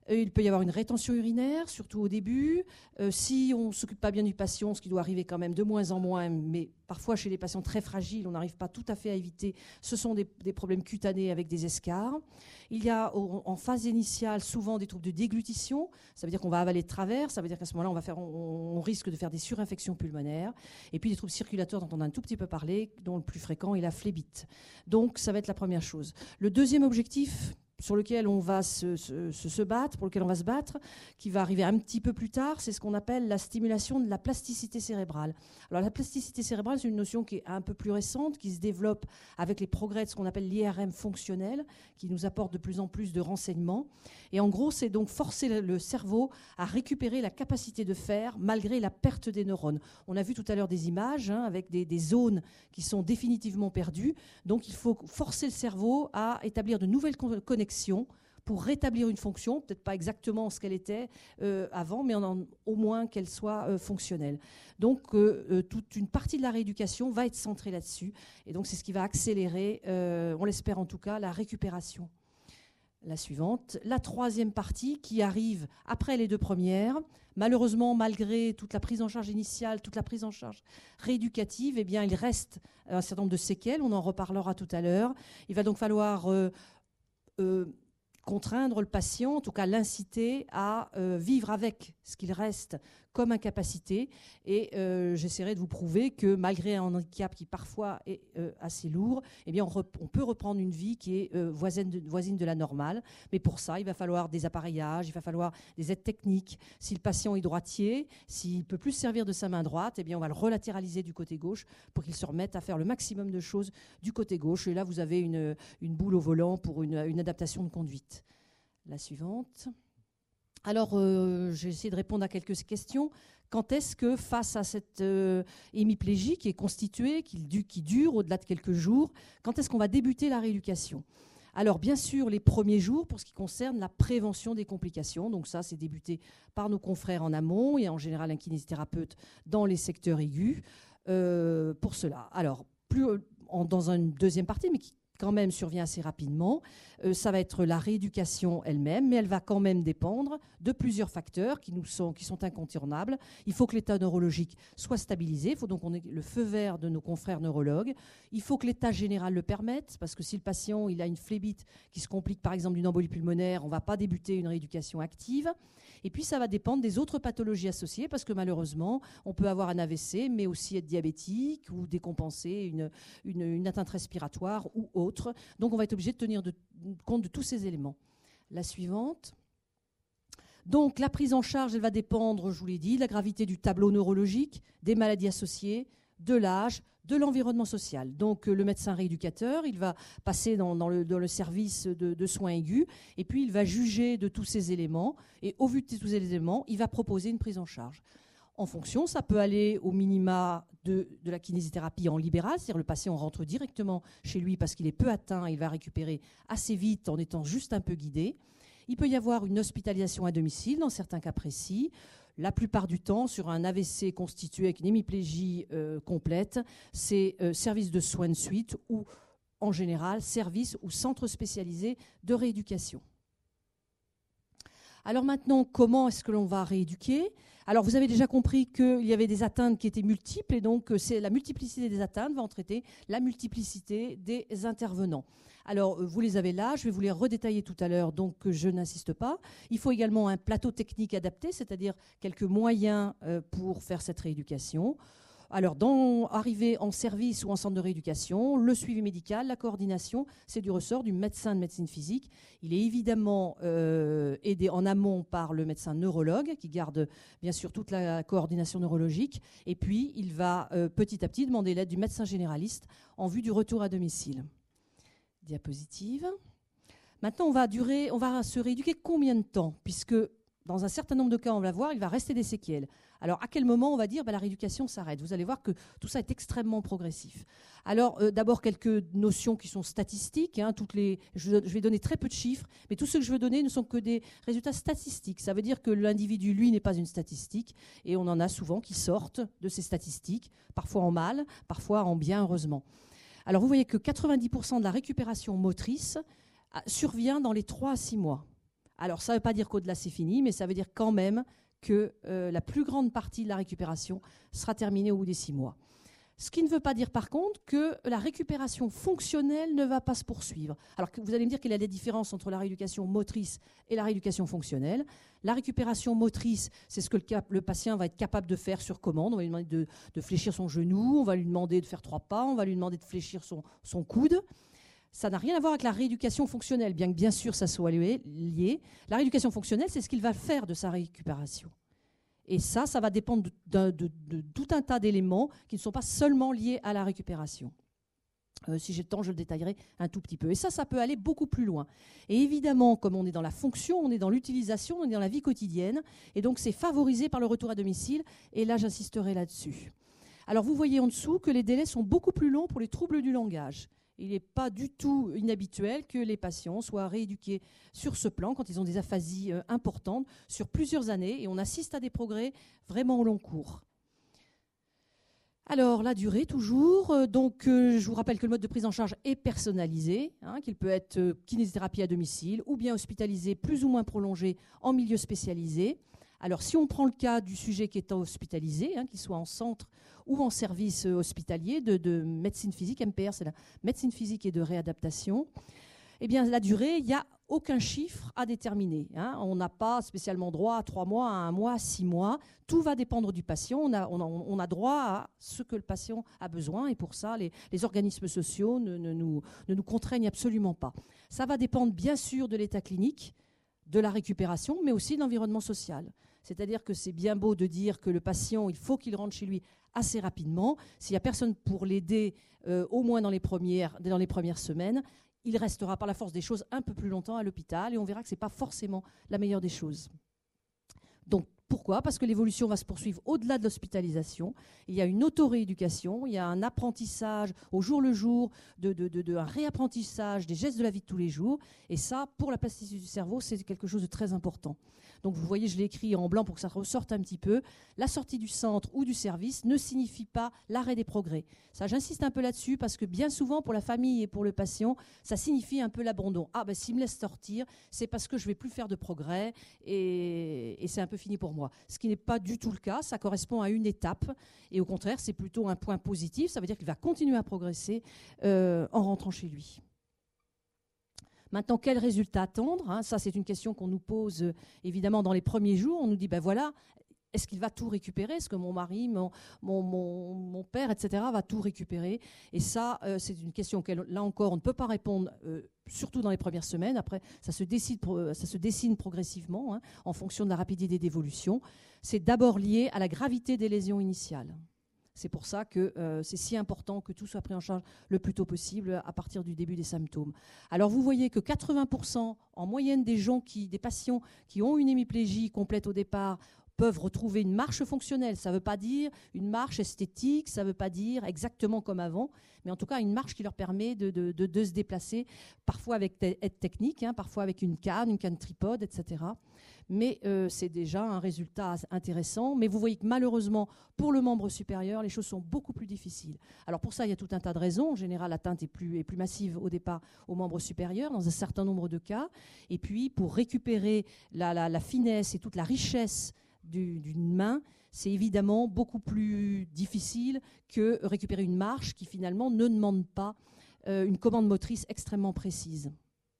Il peut y avoir une rétention urinaire, surtout au début. Si on ne s'occupe pas bien du patient, ce qui doit arriver quand même de moins en moins, mais parfois chez les patients très fragiles, on n'arrive pas tout à fait à éviter, ce sont des problèmes cutanés avec des escarres. Il y a en phase initiale souvent des troubles de déglutition, ça veut dire qu'on va avaler de travers, ça veut dire qu'à ce moment-là on risque de faire des surinfections pulmonaires, et puis des troubles circulatoires dont on a un tout petit peu parlé, dont le plus fréquent est la phlébite. Donc ça va être la première chose. Le deuxième objectif sur lequel on va se battre, pour lequel on va se battre, qui va arriver un petit peu plus tard, c'est ce qu'on appelle la stimulation de la plasticité cérébrale. Alors la plasticité cérébrale, c'est une notion qui est un peu plus récente, qui se développe avec les progrès de ce qu'on appelle l'IRM fonctionnel, qui nous apporte de plus en plus de renseignements. Et en gros, c'est donc forcer le cerveau à récupérer la capacité de faire malgré la perte des neurones. On a vu tout à l'heure des images avec des zones qui sont définitivement perdues. Donc il faut forcer le cerveau à établir de nouvelles connexions pour rétablir une fonction, peut-être pas exactement ce qu'elle était avant, mais au moins qu'elle soit fonctionnelle. Donc toute une partie de la rééducation va être centrée là-dessus, et donc c'est ce qui va accélérer, on l'espère en tout cas, la récupération. La suivante, la troisième partie qui arrive après les deux premières. Malheureusement, malgré toute la prise en charge initiale, toute la prise en charge rééducative, eh bien, il reste un certain nombre de séquelles, on en reparlera tout à l'heure. Il va donc falloir contraindre le patient, en tout cas l'inciter à vivre avec ce qu'il reste comme incapacité. Et j'essaierai de vous prouver que malgré un handicap qui parfois est assez lourd, eh bien on peut reprendre une vie qui est voisine de la normale. Mais pour ça, il va falloir des appareillages, il va falloir des aides techniques. Si le patient est droitier, s'il ne peut plus se servir de sa main droite, eh bien on va le relatéraliser du côté gauche pour qu'il se remette à faire le maximum de choses du côté gauche. Et là, vous avez une boule au volant pour une adaptation de conduite. La suivante. Alors, j'ai essayé de répondre à quelques questions. Quand est-ce que, face à cette hémiplégie qui est constituée, qui dure au-delà de quelques jours, quand est-ce qu'on va débuter la rééducation ? Alors, bien sûr, les premiers jours, pour ce qui concerne la prévention des complications. Donc ça, c'est débuté par nos confrères en amont et en général un kinésithérapeute dans les secteurs aigus pour cela. Alors, dans une deuxième partie, mais qui quand même survient assez rapidement, ça va être la rééducation elle-même, mais elle va quand même dépendre de plusieurs facteurs qui sont incontournables. Il faut que l'état neurologique soit stabilisé, il faut donc qu'on ait le feu vert de nos confrères neurologues. Il faut que l'état général le permette, parce que si le patient il a une phlébite qui se complique par exemple d'une embolie pulmonaire, on ne va pas débuter une rééducation active. Et puis ça va dépendre des autres pathologies associées, parce que malheureusement, on peut avoir un AVC, mais aussi être diabétique ou décompenser une atteinte respiratoire ou autre. Donc on va être obligé de tenir compte de tous ces éléments. La suivante. Donc la prise en charge, elle va dépendre, je vous l'ai dit, de la gravité du tableau neurologique, des maladies associées, de l'âge, de l'environnement social. Donc le médecin rééducateur, il va passer dans le service de soins aigus et puis il va juger de tous ces éléments et au vu de tous ces éléments, il va proposer une prise en charge. En fonction, ça peut aller au minima de la kinésithérapie en libéral, c'est-à-dire le patient rentre directement chez lui parce qu'il est peu atteint, il va récupérer assez vite en étant juste un peu guidé. Il peut y avoir une hospitalisation à domicile dans certains cas précis. La plupart du temps, sur un AVC constitué avec une hémiplégie complète, c'est service de soins de suite ou, en général, service ou centre spécialisé de rééducation. Alors maintenant, comment est-ce que l'on va rééduquer ? Alors vous avez déjà compris qu'il y avait des atteintes qui étaient multiples et donc c'est la multiplicité des atteintes va entraîner la multiplicité des intervenants. Alors vous les avez là, je vais vous les redétailler tout à l'heure, donc je n'insiste pas. Il faut également un plateau technique adapté, c'est-à-dire quelques moyens pour faire cette rééducation. Alors, arriver en service ou en centre de rééducation, le suivi médical, la coordination, c'est du ressort du médecin de médecine physique. Il est évidemment aidé en amont par le médecin neurologue qui garde bien sûr toute la coordination neurologique. Et puis, il va petit à petit demander l'aide du médecin généraliste en vue du retour à domicile. Diapositive. Maintenant, on va se rééduquer combien de temps ? Puisque dans un certain nombre de cas, on va voir, il va rester des séquelles. Alors, à quel moment on va dire la rééducation s'arrête ? Vous allez voir que tout ça est extrêmement progressif. Alors, d'abord, quelques notions qui sont statistiques. Je vais donner très peu de chiffres, mais tout ce que je veux donner ne sont que des résultats statistiques. Ça veut dire que l'individu, lui, n'est pas une statistique, et on en a souvent qui sortent de ces statistiques, parfois en mal, parfois en bien, heureusement. Alors, vous voyez que 90% de la récupération motrice survient dans les 3 à 6 mois. Alors, ça ne veut pas dire qu'au-delà, c'est fini, mais ça veut dire quand même que la plus grande partie de la récupération sera terminée au bout des 6 mois. Ce qui ne veut pas dire par contre que la récupération fonctionnelle ne va pas se poursuivre. Alors vous allez me dire qu'il y a des différences entre la rééducation motrice et la rééducation fonctionnelle. La récupération motrice, c'est ce que le patient va être capable de faire sur commande. On va lui demander de fléchir son genou, on va lui demander de faire 3 pas, on va lui demander de fléchir son coude. Ça n'a rien à voir avec la rééducation fonctionnelle, bien que bien sûr ça soit lié. La rééducation fonctionnelle, c'est ce qu'il va faire de sa récupération. Et ça va dépendre de tout un tas d'éléments qui ne sont pas seulement liés à la récupération. Si j'ai le temps, je le détaillerai un tout petit peu. Et ça peut aller beaucoup plus loin. Et évidemment, comme on est dans la fonction, on est dans l'utilisation, on est dans la vie quotidienne. Et donc, c'est favorisé par le retour à domicile. Et là, j'insisterai là-dessus. Alors, vous voyez en dessous que les délais sont beaucoup plus longs pour les troubles du langage. Il n'est pas du tout inhabituel que les patients soient rééduqués sur ce plan quand ils ont des aphasies importantes sur plusieurs années et on assiste à des progrès vraiment au long cours. Alors, la durée, toujours. Je vous rappelle que le mode de prise en charge est personnalisé, qu'il peut être kinésithérapie à domicile ou bien hospitalisé plus ou moins prolongé en milieu spécialisé. Alors, si on prend le cas du sujet qui est hospitalisé, qu'il soit en centre ou en service hospitalier de médecine physique, MPR, c'est la médecine physique et de réadaptation, eh bien, la durée, il n'y a aucun chiffre à déterminer. On n'a pas spécialement droit à 3 mois, à 1 mois, à 6 mois. Tout va dépendre du patient. On a droit à ce que le patient a besoin. Et pour ça, les organismes sociaux ne nous contraignent absolument pas. Ça va dépendre, bien sûr, de l'état clinique, de la récupération, mais aussi de l'environnement social. C'est-à-dire que c'est bien beau de dire que le patient, il faut qu'il rentre chez lui assez rapidement. S'il n'y a personne pour l'aider, au moins dans les premières semaines, il restera par la force des choses un peu plus longtemps à l'hôpital et on verra que ce n'est pas forcément la meilleure des choses. Donc, pourquoi ? Parce que l'évolution va se poursuivre au-delà de l'hospitalisation. Il y a une auto-rééducation, il y a un apprentissage au jour le jour, un réapprentissage des gestes de la vie de tous les jours. Et ça, pour la plasticité du cerveau, c'est quelque chose de très important. Donc vous voyez, je l'ai écrit en blanc pour que ça ressorte un petit peu. La sortie du centre ou du service ne signifie pas l'arrêt des progrès. Ça, j'insiste un peu là-dessus parce que bien souvent, pour la famille et pour le patient, ça signifie un peu l'abandon. Ah ben s'il me laisse sortir, c'est parce que je ne vais plus faire de progrès et c'est un peu fini pour moi. Ce qui n'est pas du tout le cas, ça correspond à une étape et au contraire, c'est plutôt un point positif. Ça veut dire qu'il va continuer à progresser en rentrant chez lui. Maintenant, quel résultat attendre ? Ça, c'est une question qu'on nous pose évidemment dans les premiers jours. On nous dit, ben voilà, est-ce qu'il va tout récupérer ? Est-ce que mon mari, mon père, etc., va tout récupérer ? Et ça, c'est une question auquel, là encore, on ne peut pas répondre, surtout dans les premières semaines. Après, ça se dessine progressivement en fonction de la rapidité d'évolution. C'est d'abord lié à la gravité des lésions initiales. C'est pour ça que c'est si important que tout soit pris en charge le plus tôt possible à partir du début des symptômes. Alors vous voyez que 80% en moyenne des patients qui ont une hémiplégie complète au départ peuvent retrouver une marche fonctionnelle. Ça ne veut pas dire une marche esthétique, ça ne veut pas dire exactement comme avant, mais en tout cas une marche qui leur permet de se déplacer, parfois avec aide technique, parfois avec une canne tripode, etc. Mais c'est déjà un résultat intéressant. Mais vous voyez que malheureusement, pour le membre supérieur, les choses sont beaucoup plus difficiles. Alors pour ça, il y a tout un tas de raisons. En général, l'atteinte est plus massive au départ au membre supérieur, dans un certain nombre de cas. Et puis, pour récupérer la finesse et toute la richesse d'une main, c'est évidemment beaucoup plus difficile que récupérer une marche qui finalement ne demande pas une commande motrice extrêmement précise.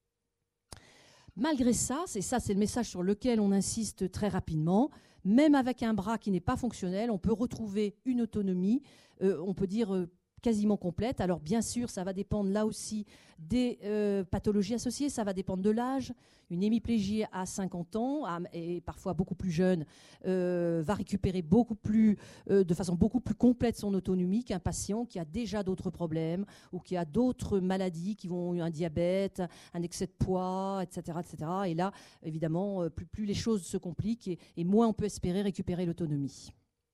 Malgré ça, c'est le message sur lequel on insiste très rapidement, même avec un bras qui n'est pas fonctionnel, on peut retrouver une autonomie, on peut dire quasiment complète. Alors bien sûr, ça va dépendre là aussi des pathologies associées, ça va dépendre de l'âge. Une hémiplégie à 50 ans, et parfois beaucoup plus jeune, va récupérer de façon beaucoup plus complète son autonomie qu'un patient qui a déjà d'autres problèmes ou qui a d'autres maladies, qui vont un diabète, un excès de poids, etc. etc. Et là, évidemment, plus les choses se compliquent et moins on peut espérer récupérer l'autonomie.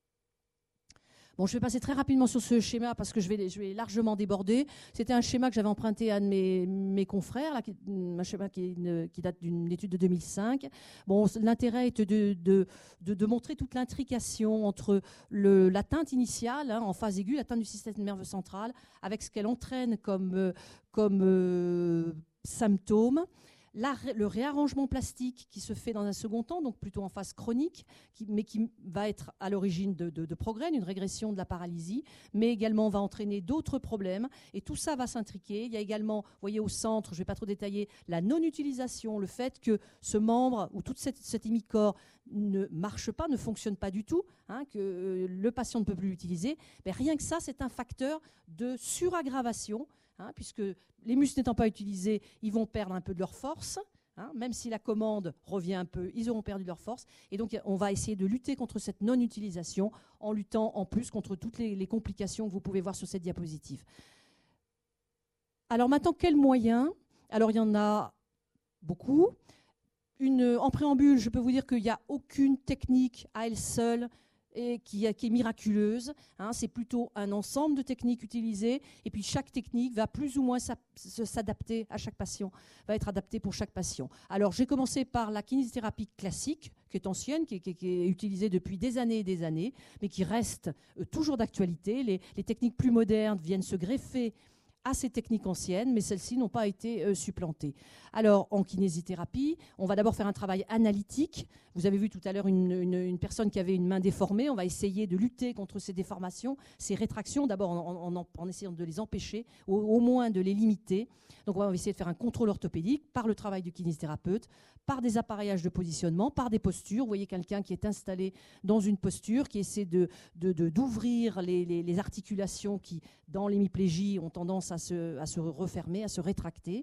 Bon, je vais passer très rapidement sur ce schéma parce que je vais largement déborder. C'était un schéma que j'avais emprunté à un de mes confrères, un schéma qui date d'une étude de 2005. Bon, l'intérêt était de montrer toute l'intrication entre l'atteinte initiale, en phase aiguë, l'atteinte du système nerveux central, avec ce qu'elle entraîne comme symptômes, le réarrangement plastique qui se fait dans un second temps, donc plutôt en phase chronique, mais qui va être à l'origine de progrès, d'une régression de la paralysie, mais également va entraîner d'autres problèmes. Et tout ça va s'intriquer. Il y a également, vous voyez au centre, je ne vais pas trop détailler, la non-utilisation, le fait que ce membre ou tout cet hémicorps ne marche pas, ne fonctionne pas du tout, que le patient ne peut plus l'utiliser. Mais rien que ça, c'est un facteur de suraggravation, puisque les muscles n'étant pas utilisés, ils vont perdre un peu de leur force. Même si la commande revient un peu, ils auront perdu leur force. Et donc, on va essayer de lutter contre cette non-utilisation en luttant en plus contre toutes les complications que vous pouvez voir sur cette diapositive. Alors maintenant, quels moyens? Alors, il y en a beaucoup. En préambule, je peux vous dire qu'il n'y a aucune technique à elle seule et qui est miraculeuse. C'est plutôt un ensemble de techniques utilisées. Et puis, chaque technique va plus ou moins s'adapter à chaque patient, va être adaptée pour chaque patient. Alors, j'ai commencé par la kinésithérapie classique, qui est ancienne, qui est utilisée depuis des années, mais qui reste toujours d'actualité. Les techniques plus modernes viennent se greffer à ces techniques anciennes, mais celles-ci n'ont pas été supplantées. Alors, en kinésithérapie, on va d'abord faire un travail analytique. Vous avez vu tout à l'heure une personne qui avait une main déformée. On va essayer de lutter contre ces déformations, ces rétractions, d'abord en essayant de les empêcher, ou au moins de les limiter. Donc, on va essayer de faire un contrôle orthopédique par le travail du kinésithérapeute, par des appareillages de positionnement, par des postures. Vous voyez quelqu'un qui est installé dans une posture, qui essaie d'ouvrir les articulations qui, dans l'hémiplégie, ont tendance à se refermer, à se rétracter.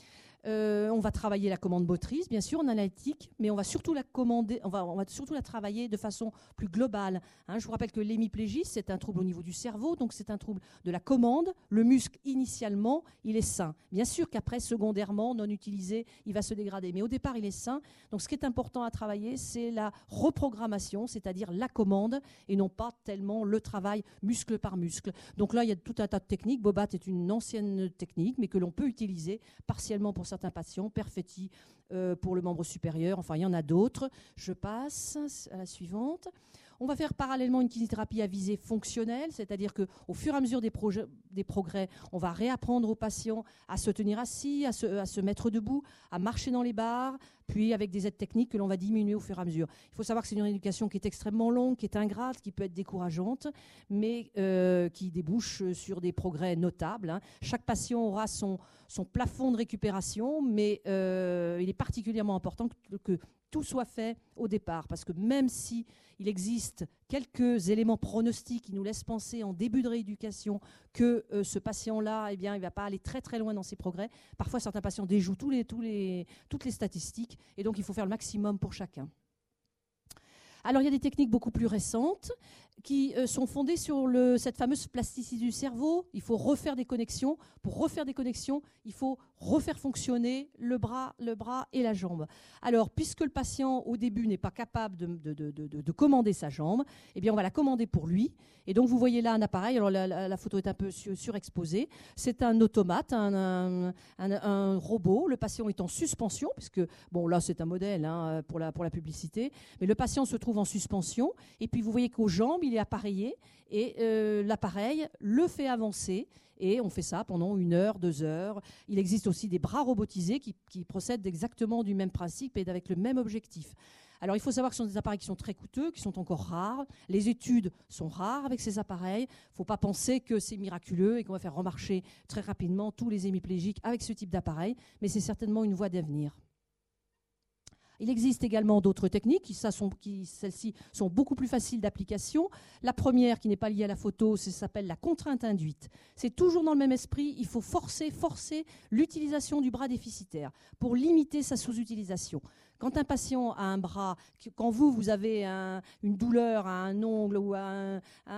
On va travailler la commande motrice, bien sûr, en analytique, mais on va surtout on va surtout la travailler de façon plus globale. Je vous rappelle que l'hémiplégie, c'est un trouble au niveau du cerveau, donc c'est un trouble de la commande. Le muscle, initialement, il est sain. Bien sûr qu'après, secondairement, non utilisé, il va se dégrader, mais au départ, il est sain. Donc ce qui est important à travailler, c'est la reprogrammation, c'est-à-dire la commande, et non pas tellement le travail muscle par muscle. Donc là, il y a tout un tas de techniques. Bobat est une ancienne technique, mais que l'on peut utiliser partiellement pour certains patients, Perfetti pour le membre supérieur, enfin il y en a d'autres. Je passe à la suivante. On va faire parallèlement une kinésithérapie à visée fonctionnelle, c'est-à-dire qu'au fur et à mesure des progrès, on va réapprendre aux patients à se tenir assis, à se mettre debout, à marcher dans les barres, puis avec des aides techniques que l'on va diminuer au fur et à mesure. Il faut savoir que c'est une éducation qui est extrêmement longue, qui est ingrate, qui peut être décourageante, mais qui débouche sur des progrès notables. Chaque patient aura son plafond de récupération, mais il est particulièrement important que tout soit fait au départ, parce que même si il existe quelques éléments pronostiques qui nous laissent penser en début de rééducation que ce patient-là, il ne va pas aller très très loin dans ses progrès. Parfois, certains patients déjouent toutes les statistiques, et donc il faut faire le maximum pour chacun. Alors, il y a des techniques beaucoup plus récentes qui sont fondées sur cette fameuse plasticité du cerveau. Il faut refaire des connexions. Pour refaire des connexions, il faut refaire fonctionner le bras et la jambe. Alors, puisque le patient, au début, n'est pas capable de commander sa jambe, eh bien, on va la commander pour lui. Et donc, vous voyez là un appareil. Alors, la photo est un peu surexposée. C'est un automate, un robot. Le patient est en suspension, puisque, bon, là, c'est un modèle pour la publicité. Mais le patient se trouve en suspension. Et puis, vous voyez qu'aux jambes, il est appareillé. Et l'appareil le fait avancer. Et on fait ça pendant 1 heure, 2 heures. Il existe aussi des bras robotisés qui procèdent exactement du même principe et avec le même objectif. Alors, il faut savoir que ce sont des appareils qui sont très coûteux, qui sont encore rares. Les études sont rares avec ces appareils. Il ne faut pas penser que c'est miraculeux et qu'on va faire remarcher très rapidement tous les hémiplégiques avec ce type d'appareil, mais c'est certainement une voie d'avenir. Il existe également d'autres techniques, celles-ci sont beaucoup plus faciles d'application. La première, qui n'est pas liée à la photo, s'appelle la contrainte induite. C'est toujours dans le même esprit, il faut forcer l'utilisation du bras déficitaire pour limiter sa sous-utilisation. Quand un patient a un bras, quand vous avez une douleur à un ongle ou une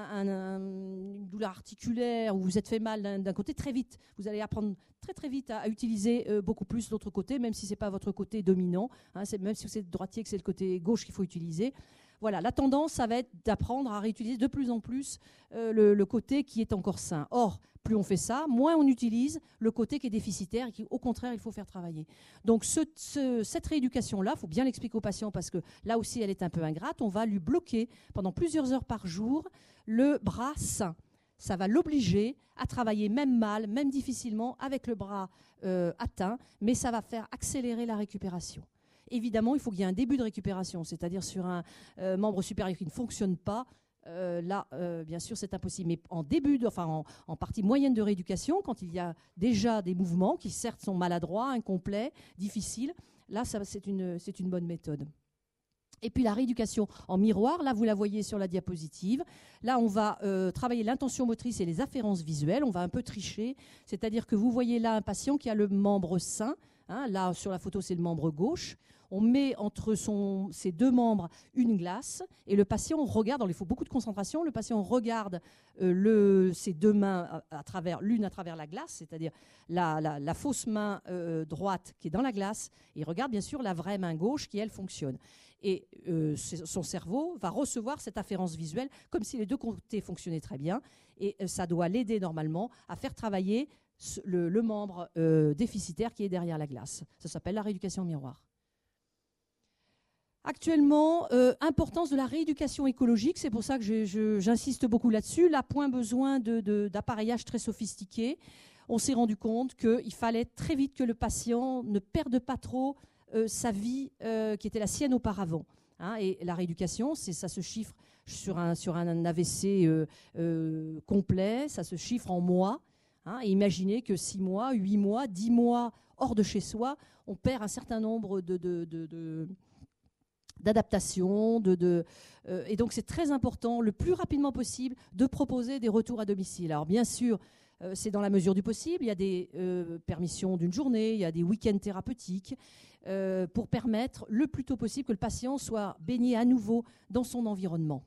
douleur articulaire ou vous êtes fait mal d'un côté, très vite, vous allez apprendre très vite à utiliser beaucoup plus l'autre côté, même si ce n'est pas votre côté dominant, même si vous êtes droitier, que c'est le côté gauche qu'il faut utiliser. Voilà, la tendance, ça va être d'apprendre à réutiliser de plus en plus le côté qui est encore sain. Or, plus on fait ça, moins on utilise le côté qui est déficitaire et qui, au contraire, il faut faire travailler. Donc, cette rééducation-là, il faut bien l'expliquer au patient parce que là aussi, elle est un peu ingrate. On va lui bloquer pendant plusieurs heures par jour le bras sain. ça va l'obliger à travailler même mal, même difficilement, avec le bras atteint, mais ça va faire accélérer la récupération. Évidemment, il faut qu'il y ait un début de récupération, c'est-à-dire sur un membre supérieur qui ne fonctionne pas. Là, bien sûr, c'est impossible. Mais en partie moyenne de rééducation, quand il y a déjà des mouvements qui certes sont maladroits, incomplets, difficiles, là, c'est une bonne méthode. Et puis la rééducation en miroir, là vous la voyez sur la diapositive. Là on va travailler l'intention motrice et les afférences visuelles, on va un peu tricher, c'est-à-dire que vous voyez là un patient qui a le membre sain, hein, là sur la photo c'est le membre gauche, on met entre ces deux membres une glace et le patient regarde, il faut beaucoup de concentration, le patient regarde ses deux mains l'une à travers la glace, c'est-à-dire la fausse main droite qui est dans la glace, et il regarde bien sûr la vraie main gauche qui elle fonctionne. Et son cerveau va recevoir cette afférence visuelle comme si les deux côtés fonctionnaient très bien. Et ça doit l'aider normalement à faire travailler le membre déficitaire qui est derrière la glace. Ça s'appelle la rééducation miroir. Actuellement, importance de la rééducation écologique, c'est pour ça que j'insiste beaucoup là-dessus. Là, point besoin d'appareillage très sophistiqué. On s'est rendu compte qu'il fallait très vite que le patient ne perde pas trop sa vie qui était la sienne auparavant. Hein, et la rééducation, ça se chiffre sur un AVC complet, ça se chiffre en mois. Hein, et imaginez que 6 mois, 8 mois, 10 mois hors de chez soi, on perd un certain nombre d'adaptation, et donc c'est très important, le plus rapidement possible, de proposer des retours à domicile. Alors bien sûr, c'est dans la mesure du possible, il y a des permissions d'une journée, il y a des week-ends thérapeutiques, pour permettre le plus tôt possible que le patient soit baigné à nouveau dans son environnement.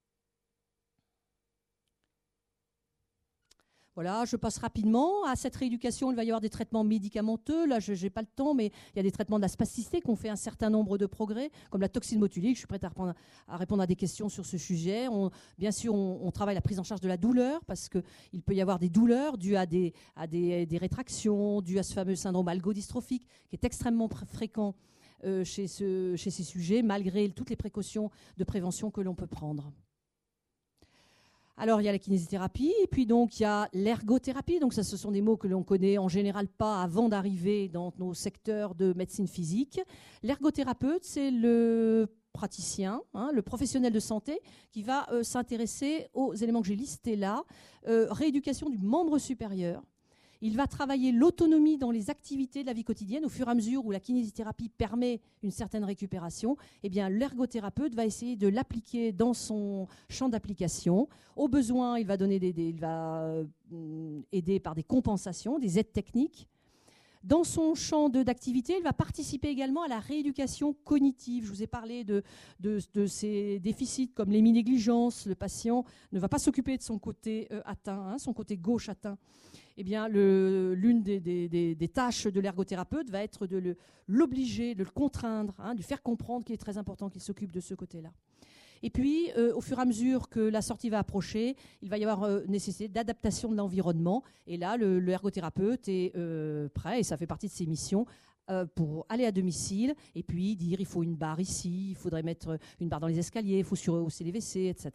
Voilà, je passe rapidement à cette rééducation. Il va y avoir des traitements médicamenteux. Là, je n'ai pas le temps, mais il y a des traitements de la spasticité qui ont fait un certain nombre de progrès, comme la toxine botulique. Je suis prête à répondre à des questions sur ce sujet. Bien sûr, on travaille la prise en charge de la douleur, parce qu'il peut y avoir des douleurs dues à des rétractions, dues à ce fameux syndrome algodystrophique, qui est extrêmement fréquent chez ces sujets, malgré toutes les précautions de prévention que l'on peut prendre. Alors, il y a la kinésithérapie, et puis donc il y a l'ergothérapie. Donc ça, ce sont des mots que l'on connaît en général pas avant d'arriver dans nos secteurs de médecine physique. L'ergothérapeute, c'est le praticien, hein, le professionnel de santé qui va s'intéresser aux éléments que j'ai listés là. Rééducation du membre supérieur. Il va travailler l'autonomie dans les activités de la vie quotidienne. Au fur et à mesure où la kinésithérapie permet une certaine récupération, eh bien, l'ergothérapeute va essayer de l'appliquer dans son champ d'application. Au besoin, il va aider par des compensations, des aides techniques. Dans son champ d'activité, il va participer également à la rééducation cognitive. Je vous ai parlé de ces déficits comme l'héminégligence. Le patient ne va pas s'occuper de son côté atteint, hein, son côté gauche atteint. Eh bien, l'une des tâches de l'ergothérapeute va être de l'obliger, de le contraindre, hein, de lui faire comprendre qu'il est très important qu'il s'occupe de ce côté-là. Et puis, au fur et à mesure que la sortie va approcher, il va y avoir nécessité d'adaptation de l'environnement. Et là, l'ergothérapeute est prêt, et ça fait partie de ses missions, pour aller à domicile et puis dire il faut une barre ici, il faudrait mettre une barre dans les escaliers, il faut surhausser les WC, etc.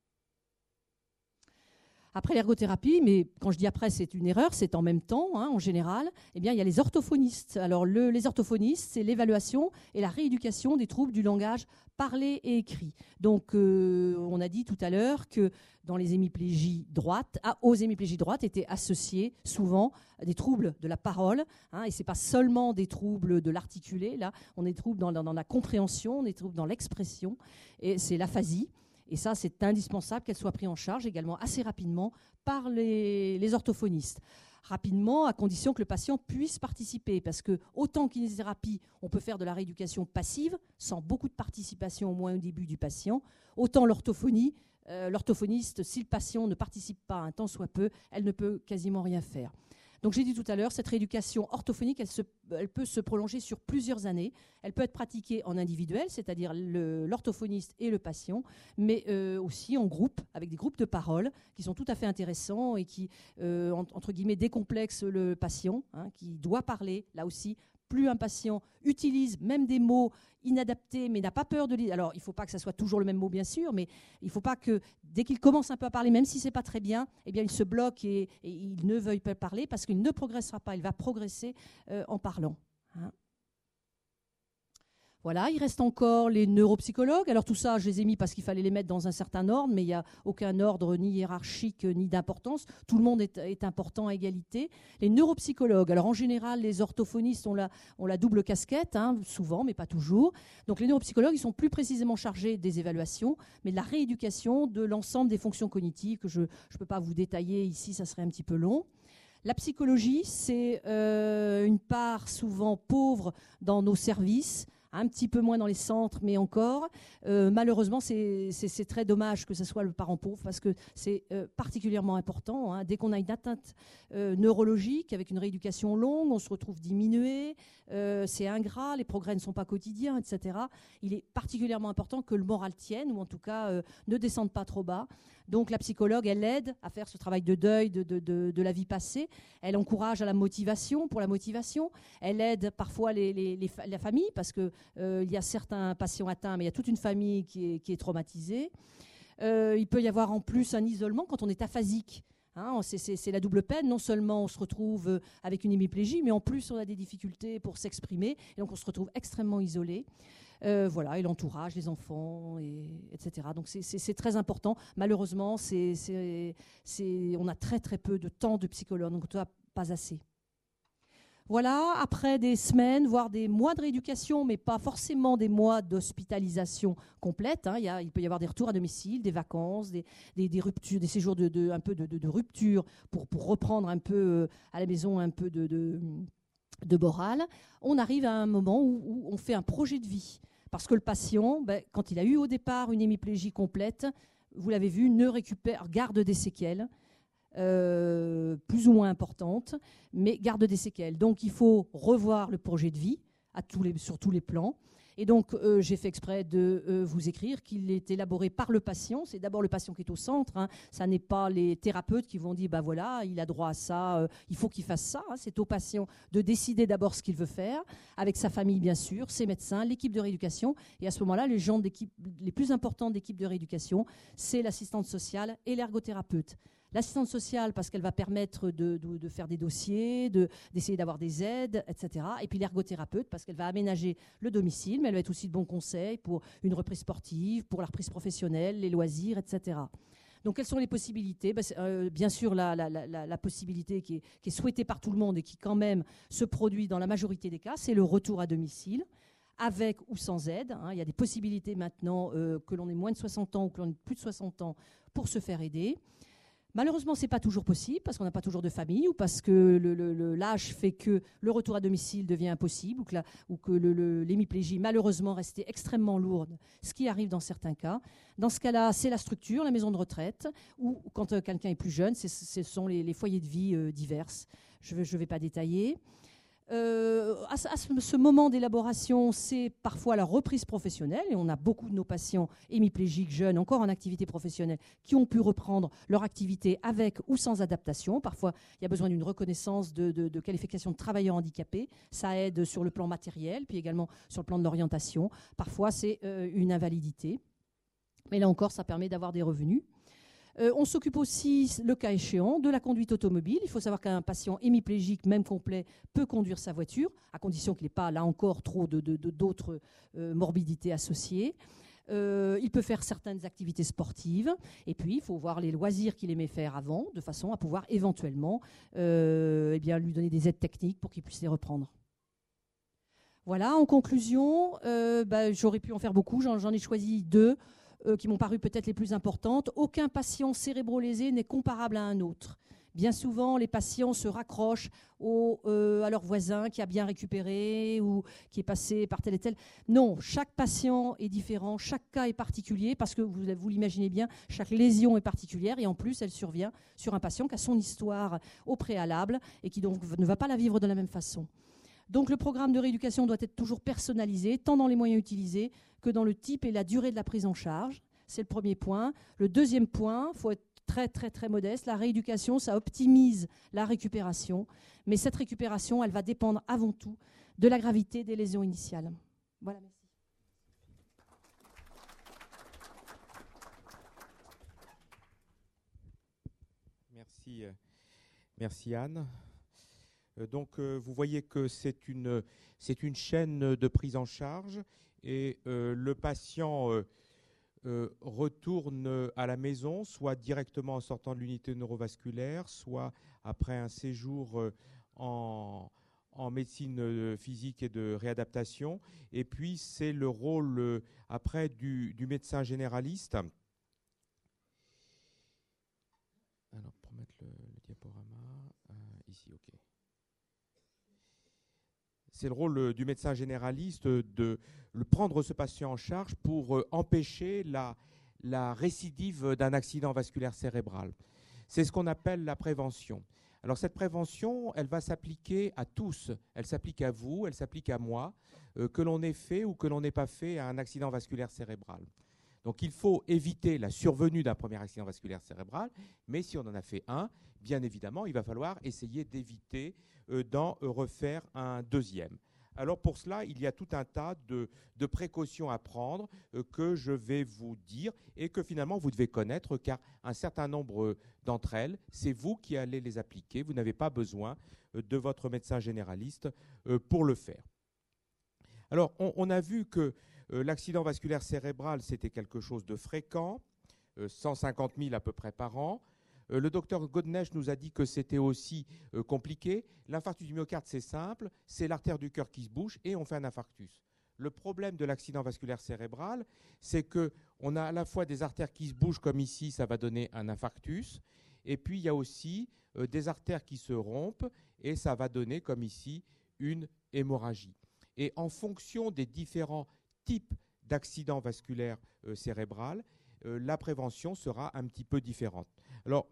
Après l'ergothérapie, mais quand je dis après, c'est une erreur, c'est en même temps, hein, en général, eh bien, il y a les orthophonistes. Alors, les orthophonistes, c'est l'évaluation et la rééducation des troubles du langage parlé et écrit. Donc, on a dit tout à l'heure que dans les hémiplégies droites, aux hémiplégies droites étaient associés souvent des troubles de la parole, hein, et ce n'est pas seulement des troubles de l'articulé, là, on est des troubles dans la compréhension, on est des troubles dans l'expression, et c'est l'aphasie. Et ça, c'est indispensable qu'elle soit prise en charge également assez rapidement par les orthophonistes. Rapidement, à condition que le patient puisse participer. Parce que autant en kinésithérapie, on peut faire de la rééducation passive, sans beaucoup de participation au moins au début du patient, autant l'orthophonie, l'orthophoniste, si le patient ne participe pas un tant soit peu, elle ne peut quasiment rien faire. Donc j'ai dit tout à l'heure, cette rééducation orthophonique, elle peut se prolonger sur plusieurs années. Elle peut être pratiquée en individuel, c'est-à-dire l'orthophoniste et le patient, mais aussi en groupe, avec des groupes de parole qui sont tout à fait intéressants et qui, entre guillemets, décomplexent le patient, hein, qui doit parler, là aussi, plus un patient utilise même des mots inadaptés, mais n'a pas peur de lire. Alors, il ne faut pas que ça soit toujours le même mot, bien sûr, mais il ne faut pas que, dès qu'il commence un peu à parler, même si ce n'est pas très bien, eh bien, il se bloque et il ne veuille pas parler parce qu'il ne progressera pas. Il va progresser en parlant. Hein. Voilà, il reste encore les neuropsychologues. Alors tout ça, je les ai mis parce qu'il fallait les mettre dans un certain ordre, mais il n'y a aucun ordre ni hiérarchique ni d'importance. Tout le monde est important à égalité. Les neuropsychologues, alors en général, les orthophonistes ont la double casquette, hein, souvent, mais pas toujours. Donc les neuropsychologues, ils sont plus précisément chargés des évaluations, mais de la rééducation de l'ensemble des fonctions cognitives que je ne peux pas vous détailler ici, ça serait un petit peu long. La psychologie, c'est une part souvent pauvre dans nos services, un petit peu moins dans les centres, mais encore. Malheureusement, c'est très dommage que ce soit le parent pauvre parce que c'est particulièrement important. Hein. Dès qu'on a une atteinte neurologique avec une rééducation longue, on se retrouve diminué, c'est ingrat, les progrès ne sont pas quotidiens, etc. Il est particulièrement important que le moral tienne ou en tout cas ne descende pas trop bas. Donc la psychologue, elle aide à faire ce travail de deuil de la vie passée. Elle encourage à la motivation, pour la motivation. Elle aide parfois la famille parce qu'il y a certains patients atteints, mais il y a toute une famille qui est traumatisée. Il peut y avoir en plus un isolement quand on est aphasique. Hein, c'est la double peine. Non seulement on se retrouve avec une hémiplégie, mais en plus on a des difficultés pour s'exprimer. Et donc on se retrouve extrêmement isolé. Voilà, et l'entourage, les enfants, etc. Donc c'est très important. Malheureusement, on a très très peu de temps de psychologue, donc pas assez. Voilà, après des semaines, voire des mois de rééducation, mais pas forcément des mois d'hospitalisation complète. Hein. Il peut y avoir des retours à domicile, des vacances, des ruptures, des séjours un peu de rupture pour reprendre un peu à la maison un peu de morale. On arrive à un moment où on fait un projet de vie. Parce que le patient, quand il a eu au départ une hémiplégie complète, vous l'avez vu, garde des séquelles, plus ou moins importantes, mais garde des séquelles. Donc il faut revoir le projet de vie sur tous les plans. Et donc j'ai fait exprès de vous écrire qu'il est élaboré par le patient. C'est d'abord le patient qui est au centre. Hein. Ça n'est pas les thérapeutes qui vont dire voilà, il a droit à ça, il faut qu'il fasse ça. Hein. C'est au patient de décider d'abord ce qu'il veut faire, avec sa famille bien sûr, ses médecins, l'équipe de rééducation. Et à ce moment-là, les gens les plus importants d'équipe de rééducation, c'est l'assistante sociale et l'ergothérapeute. L'assistante sociale, parce qu'elle va permettre de faire des dossiers, d'essayer d'avoir des aides, etc. Et puis l'ergothérapeute, parce qu'elle va aménager le domicile, mais elle va être aussi de bons conseils pour une reprise sportive, pour la reprise professionnelle, les loisirs, etc. Donc, quelles sont les possibilités ? Bien sûr, la possibilité qui est souhaitée par tout le monde et qui, quand même, se produit dans la majorité des cas, c'est le retour à domicile, avec ou sans aide. Hein. Il y a des possibilités maintenant que l'on ait moins de 60 ans ou que l'on ait plus de 60 ans pour se faire aider. Malheureusement, ce n'est pas toujours possible parce qu'on n'a pas toujours de famille ou parce que l'âge fait que le retour à domicile devient impossible ou que l'hémiplégie, malheureusement, restait extrêmement lourde, ce qui arrive dans certains cas. Dans ce cas-là, c'est la structure, la maison de retraite, ou quand quelqu'un est plus jeune, ce sont les foyers de vie diverses. Je ne vais pas détailler. À ce moment d'élaboration, c'est parfois la reprise professionnelle et on a beaucoup de nos patients hémiplégiques jeunes, encore en activité professionnelle, qui ont pu reprendre leur activité avec ou sans adaptation. Parfois, il y a besoin d'une reconnaissance de qualification de travailleur handicapé. Ça aide sur le plan matériel, puis également sur le plan de l'orientation. Parfois, c'est une invalidité. Mais là encore, ça permet d'avoir des revenus. On s'occupe aussi, le cas échéant, de la conduite automobile. Il faut savoir qu'un patient hémiplégique, même complet, peut conduire sa voiture, à condition qu'il n'ait pas, là encore, trop d'autres morbidités associées. Il peut faire certaines activités sportives. Et puis, il faut voir les loisirs qu'il aimait faire avant, de façon à pouvoir éventuellement lui donner des aides techniques pour qu'il puisse les reprendre. Voilà, en conclusion, j'aurais pu en faire beaucoup. J'en ai choisi 2. Qui m'ont paru peut-être les plus importantes. Aucun patient cérébro-lésé n'est comparable à un autre. Bien souvent, les patients se raccrochent à leur voisin qui a bien récupéré ou qui est passé par tel et tel. Non, chaque patient est différent, chaque cas est particulier parce que, vous l'imaginez bien, chaque lésion est particulière et en plus, elle survient sur un patient qui a son histoire au préalable et qui donc ne va pas la vivre de la même façon. Donc le programme de rééducation doit être toujours personnalisé, tant dans les moyens utilisés que dans le type et la durée de la prise en charge. C'est le premier point. Le deuxième point, il faut être très très très modeste. La rééducation, ça optimise la récupération. Mais cette récupération, elle va dépendre avant tout de la gravité des lésions initiales. Voilà, merci. Merci Anne. Donc vous voyez que c'est une chaîne de prise en charge et le patient retourne à la maison, soit directement en sortant de l'unité neurovasculaire, soit après un séjour en médecine physique et de réadaptation. Et puis c'est le rôle après du médecin généraliste. Alors pour mettre le diaporama, ici, ok. C'est le rôle du médecin généraliste de prendre ce patient en charge pour empêcher la récidive d'un accident vasculaire cérébral. C'est ce qu'on appelle la prévention. Alors cette prévention, elle va s'appliquer à tous. Elle s'applique à vous, elle s'applique à moi, que l'on ait fait ou que l'on n'ait pas fait un accident vasculaire cérébral. Donc il faut éviter la survenue d'un premier accident vasculaire cérébral, mais si on en a fait un, bien évidemment, il va falloir essayer d'éviter d'en refaire un deuxième. Alors pour cela, il y a tout un tas de précautions à prendre que je vais vous dire et que finalement vous devez connaître, car un certain nombre d'entre elles, c'est vous qui allez les appliquer. Vous n'avez pas besoin de votre médecin généraliste pour le faire. Alors on a vu que l'accident vasculaire cérébral, c'était quelque chose de fréquent, 150 000 à peu près par an. Le docteur Godnesch nous a dit que c'était aussi compliqué. L'infarctus du myocarde, c'est simple, c'est l'artère du cœur qui se bouche et on fait un infarctus. Le problème de l'accident vasculaire cérébral, c'est qu'on a à la fois des artères qui se bougent comme ici, ça va donner un infarctus, et puis il y a aussi des artères qui se rompent et ça va donner comme ici une hémorragie. Et en fonction des différents types d'accidents vasculaires cérébral, la prévention sera un petit peu différente. Alors,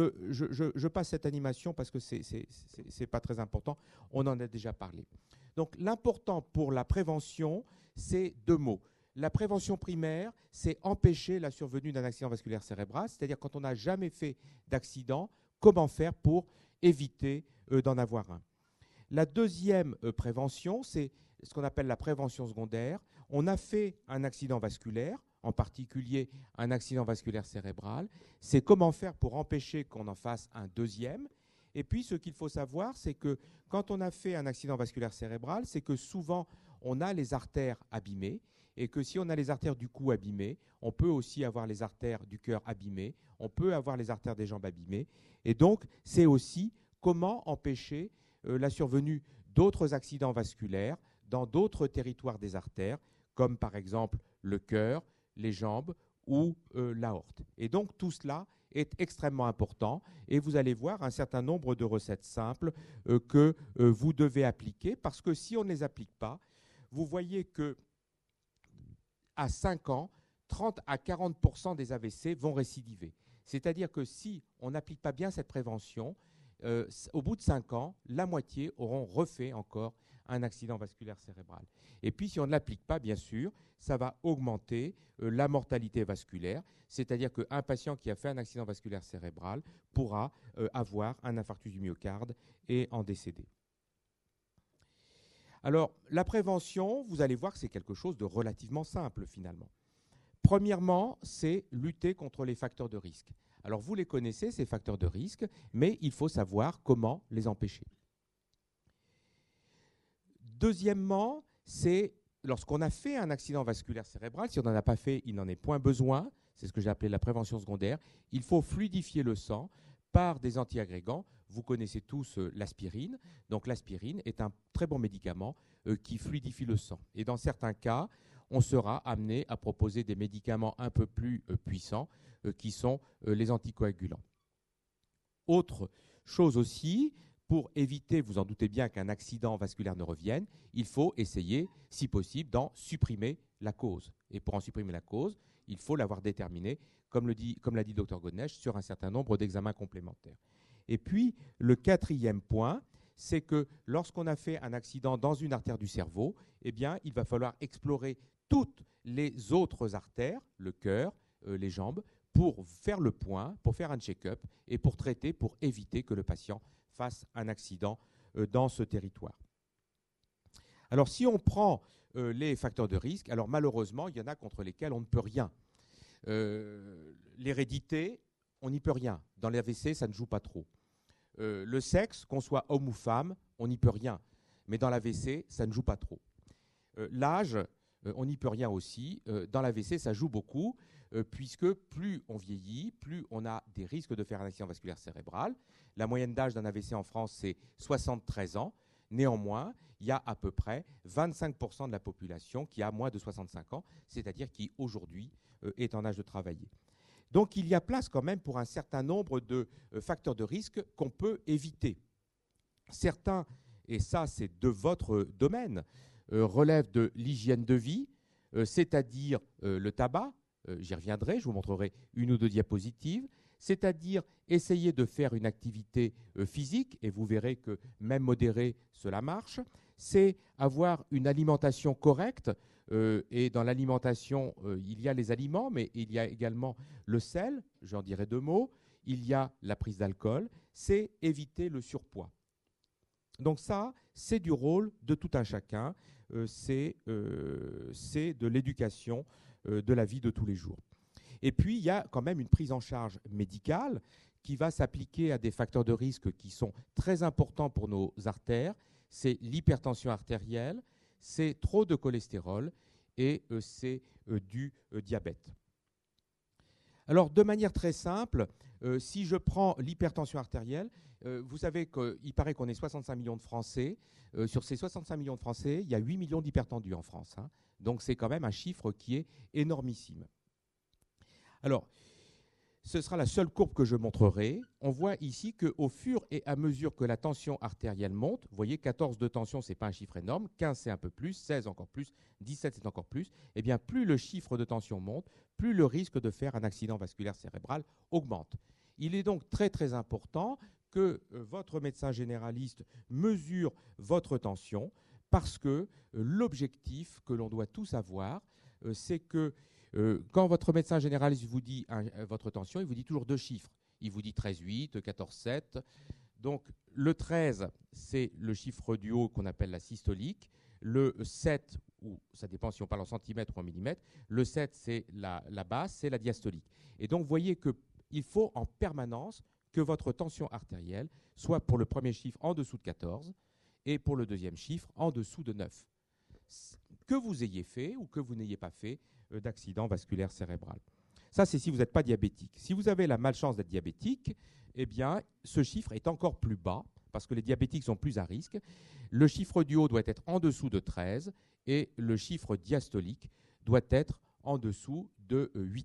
je passe cette animation parce que c'est pas très important, on en a déjà parlé. Donc, l'important pour la prévention, c'est deux mots. La prévention primaire, c'est empêcher la survenue d'un accident vasculaire cérébral, c'est-à-dire quand on n'a jamais fait d'accident, comment faire pour éviter d'en avoir un. La deuxième prévention, c'est ce qu'on appelle la prévention secondaire. On a fait un accident vasculaire, en particulier un accident vasculaire cérébral. C'est comment faire pour empêcher qu'on en fasse un deuxième. Et puis, ce qu'il faut savoir, c'est que quand on a fait un accident vasculaire cérébral, c'est que souvent, on a les artères abîmées et que si on a les artères du cou abîmées, on peut aussi avoir les artères du cœur abîmées, on peut avoir les artères des jambes abîmées. Et donc, c'est aussi comment empêcher la survenue d'autres accidents vasculaires dans d'autres territoires des artères, comme par exemple le cœur, les jambes ou l'aorte. Et donc tout cela est extrêmement important et vous allez voir un certain nombre de recettes simples que vous devez appliquer, parce que si on ne les applique pas, vous voyez que à 5 ans, 30 à 40% des AVC vont récidiver. C'est-à-dire que si on n'applique pas bien cette prévention, au bout de 5 ans, la moitié auront refait encore un accident vasculaire cérébral. Et puis, si on ne l'applique pas, bien sûr, ça va augmenter la mortalité vasculaire, c'est-à-dire qu'un patient qui a fait un accident vasculaire cérébral pourra avoir un infarctus du myocarde et en décéder. Alors, la prévention, vous allez voir que c'est quelque chose de relativement simple, finalement. Premièrement, c'est lutter contre les facteurs de risque. Alors, vous les connaissez, ces facteurs de risque, mais il faut savoir comment les empêcher. Deuxièmement, c'est lorsqu'on a fait un accident vasculaire cérébral, si on n'en a pas fait, il n'en est point besoin, c'est ce que j'ai appelé la prévention secondaire, il faut fluidifier le sang par des antiagrégants. Vous connaissez tous l'aspirine. Donc l'aspirine est un très bon médicament qui fluidifie le sang. Et dans certains cas, on sera amené à proposer des médicaments un peu plus puissants qui sont les anticoagulants. Autre chose aussi, pour éviter, vous en doutez bien, qu'un accident vasculaire ne revienne, il faut essayer, si possible, d'en supprimer la cause. Et pour en supprimer la cause, il faut l'avoir déterminé, comme l'a dit le Dr Godnesch, sur un certain nombre d'examens complémentaires. Et puis, le quatrième point, c'est que lorsqu'on a fait un accident dans une artère du cerveau, eh bien, il va falloir explorer toutes les autres artères, le cœur, les jambes, pour faire le point, pour faire un check-up et pour traiter, pour éviter que le patient fasse un accident dans ce territoire. Alors si on prend les facteurs de risque, alors malheureusement, il y en a contre lesquels on ne peut rien. L'hérédité, on n'y peut rien. Dans l'AVC, ça ne joue pas trop. Le sexe, qu'on soit homme ou femme, on n'y peut rien. Mais dans l'AVC, ça ne joue pas trop. L'âge, on n'y peut rien aussi. Dans l'AVC, ça joue beaucoup, puisque plus on vieillit, plus on a des risques de faire un accident vasculaire cérébral. La moyenne d'âge d'un AVC en France, c'est 73 ans. Néanmoins, il y a à peu près 25% de la population qui a moins de 65 ans, c'est-à-dire qui aujourd'hui est en âge de travailler. Donc il y a place quand même pour un certain nombre de facteurs de risque qu'on peut éviter. Certains, et ça c'est de votre domaine, relèvent de l'hygiène de vie, c'est-à-dire le tabac, j'y reviendrai, je vous montrerai une ou deux diapositives, c'est-à-dire essayer de faire une activité physique, et vous verrez que même modérée, cela marche. C'est avoir une alimentation correcte, et dans l'alimentation, il y a les aliments, mais il y a également le sel, j'en dirai deux mots, il y a la prise d'alcool, c'est éviter le surpoids. Donc ça, c'est du rôle de tout un chacun, c'est de l'éducation de la vie de tous les jours. Et puis, il y a quand même une prise en charge médicale qui va s'appliquer à des facteurs de risque qui sont très importants pour nos artères. C'est l'hypertension artérielle, c'est trop de cholestérol et c'est du diabète. Alors, de manière très simple, si je prends l'hypertension artérielle, vous savez qu'il paraît qu'on est 65 millions de Français. Sur ces 65 millions de Français, il y a 8 millions d'hypertendus en France. Hein. Donc, c'est quand même un chiffre qui est énormissime. Alors, ce sera la seule courbe que je montrerai. On voit ici qu'au fur et à mesure que la tension artérielle monte, vous voyez 14 de tension, ce n'est pas un chiffre énorme, 15 c'est un peu plus, 16 encore plus, 17 c'est encore plus, et bien plus le chiffre de tension monte, plus le risque de faire un accident vasculaire cérébral augmente. Il est donc très très important que votre médecin généraliste mesure votre tension, parce que l'objectif que l'on doit tous avoir, c'est que quand votre médecin généraliste vous dit votre tension, il vous dit toujours deux chiffres. Il vous dit 13,8, 14,7. Donc le 13, c'est le chiffre du haut qu'on appelle la systolique. Le 7, ou ça dépend si on parle en centimètres ou en millimètres, le 7, c'est la basse, c'est la diastolique. Et donc vous voyez qu'il faut en permanence que votre tension artérielle soit pour le premier chiffre en dessous de 14 et pour le deuxième chiffre en dessous de 9. Que vous ayez fait ou que vous n'ayez pas fait d'accident vasculaire cérébral. Ça, c'est si vous n'êtes pas diabétique. Si vous avez la malchance d'être diabétique, eh bien, ce chiffre est encore plus bas, parce que les diabétiques sont plus à risque. Le chiffre du haut doit être en dessous de 13 et le chiffre diastolique doit être en dessous de 8.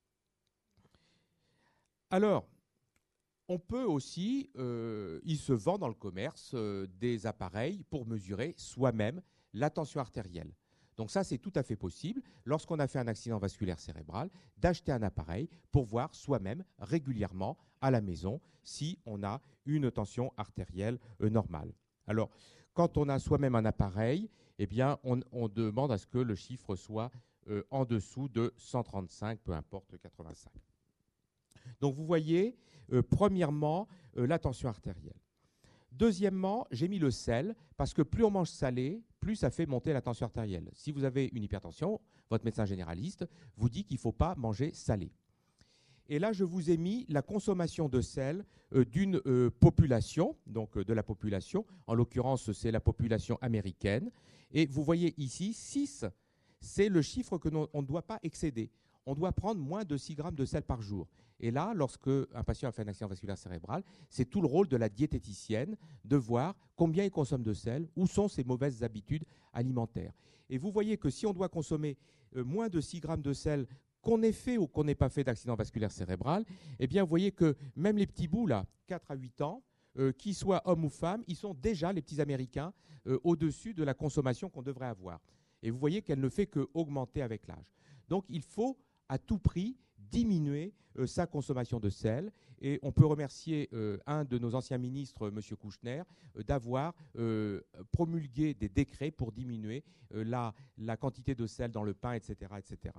Alors, on peut aussi, il se vend dans le commerce des appareils pour mesurer soi-même la tension artérielle. Donc ça, c'est tout à fait possible, lorsqu'on a fait un accident vasculaire cérébral, d'acheter un appareil pour voir soi-même régulièrement à la maison si on a une tension artérielle normale. Alors, quand on a soi-même un appareil, eh bien, on demande à ce que le chiffre soit en dessous de 135, peu importe 85. Donc vous voyez, premièrement, la tension artérielle. Deuxièmement, j'ai mis le sel parce que plus on mange salé, plus ça fait monter la tension artérielle. Si vous avez une hypertension, votre médecin généraliste vous dit qu'il ne faut pas manger salé. Et là, je vous ai mis la consommation de sel d'une population, donc de la population. En l'occurrence, c'est la population américaine. Et vous voyez ici, 6, c'est le chiffre que on ne doit pas excéder. On doit prendre moins de 6 grammes de sel par jour. Et là, lorsque un patient a fait un accident vasculaire cérébral, c'est tout le rôle de la diététicienne de voir combien il consomme de sel, où sont ses mauvaises habitudes alimentaires. Et vous voyez que si on doit consommer moins de 6 grammes de sel, qu'on ait fait ou qu'on n'ait pas fait d'accident vasculaire cérébral, eh bien, vous voyez que même les petits bouts, là, 4 à 8 ans, qu'ils soient hommes ou femmes, ils sont déjà, les petits Américains, au-dessus de la consommation qu'on devrait avoir. Et vous voyez qu'elle ne fait qu'augmenter avec l'âge. Donc, il faut à tout prix diminuer sa consommation de sel. Et on peut remercier un de nos anciens ministres, M. Kouchner, d'avoir promulgué des décrets pour diminuer la quantité de sel dans le pain, etc., etc.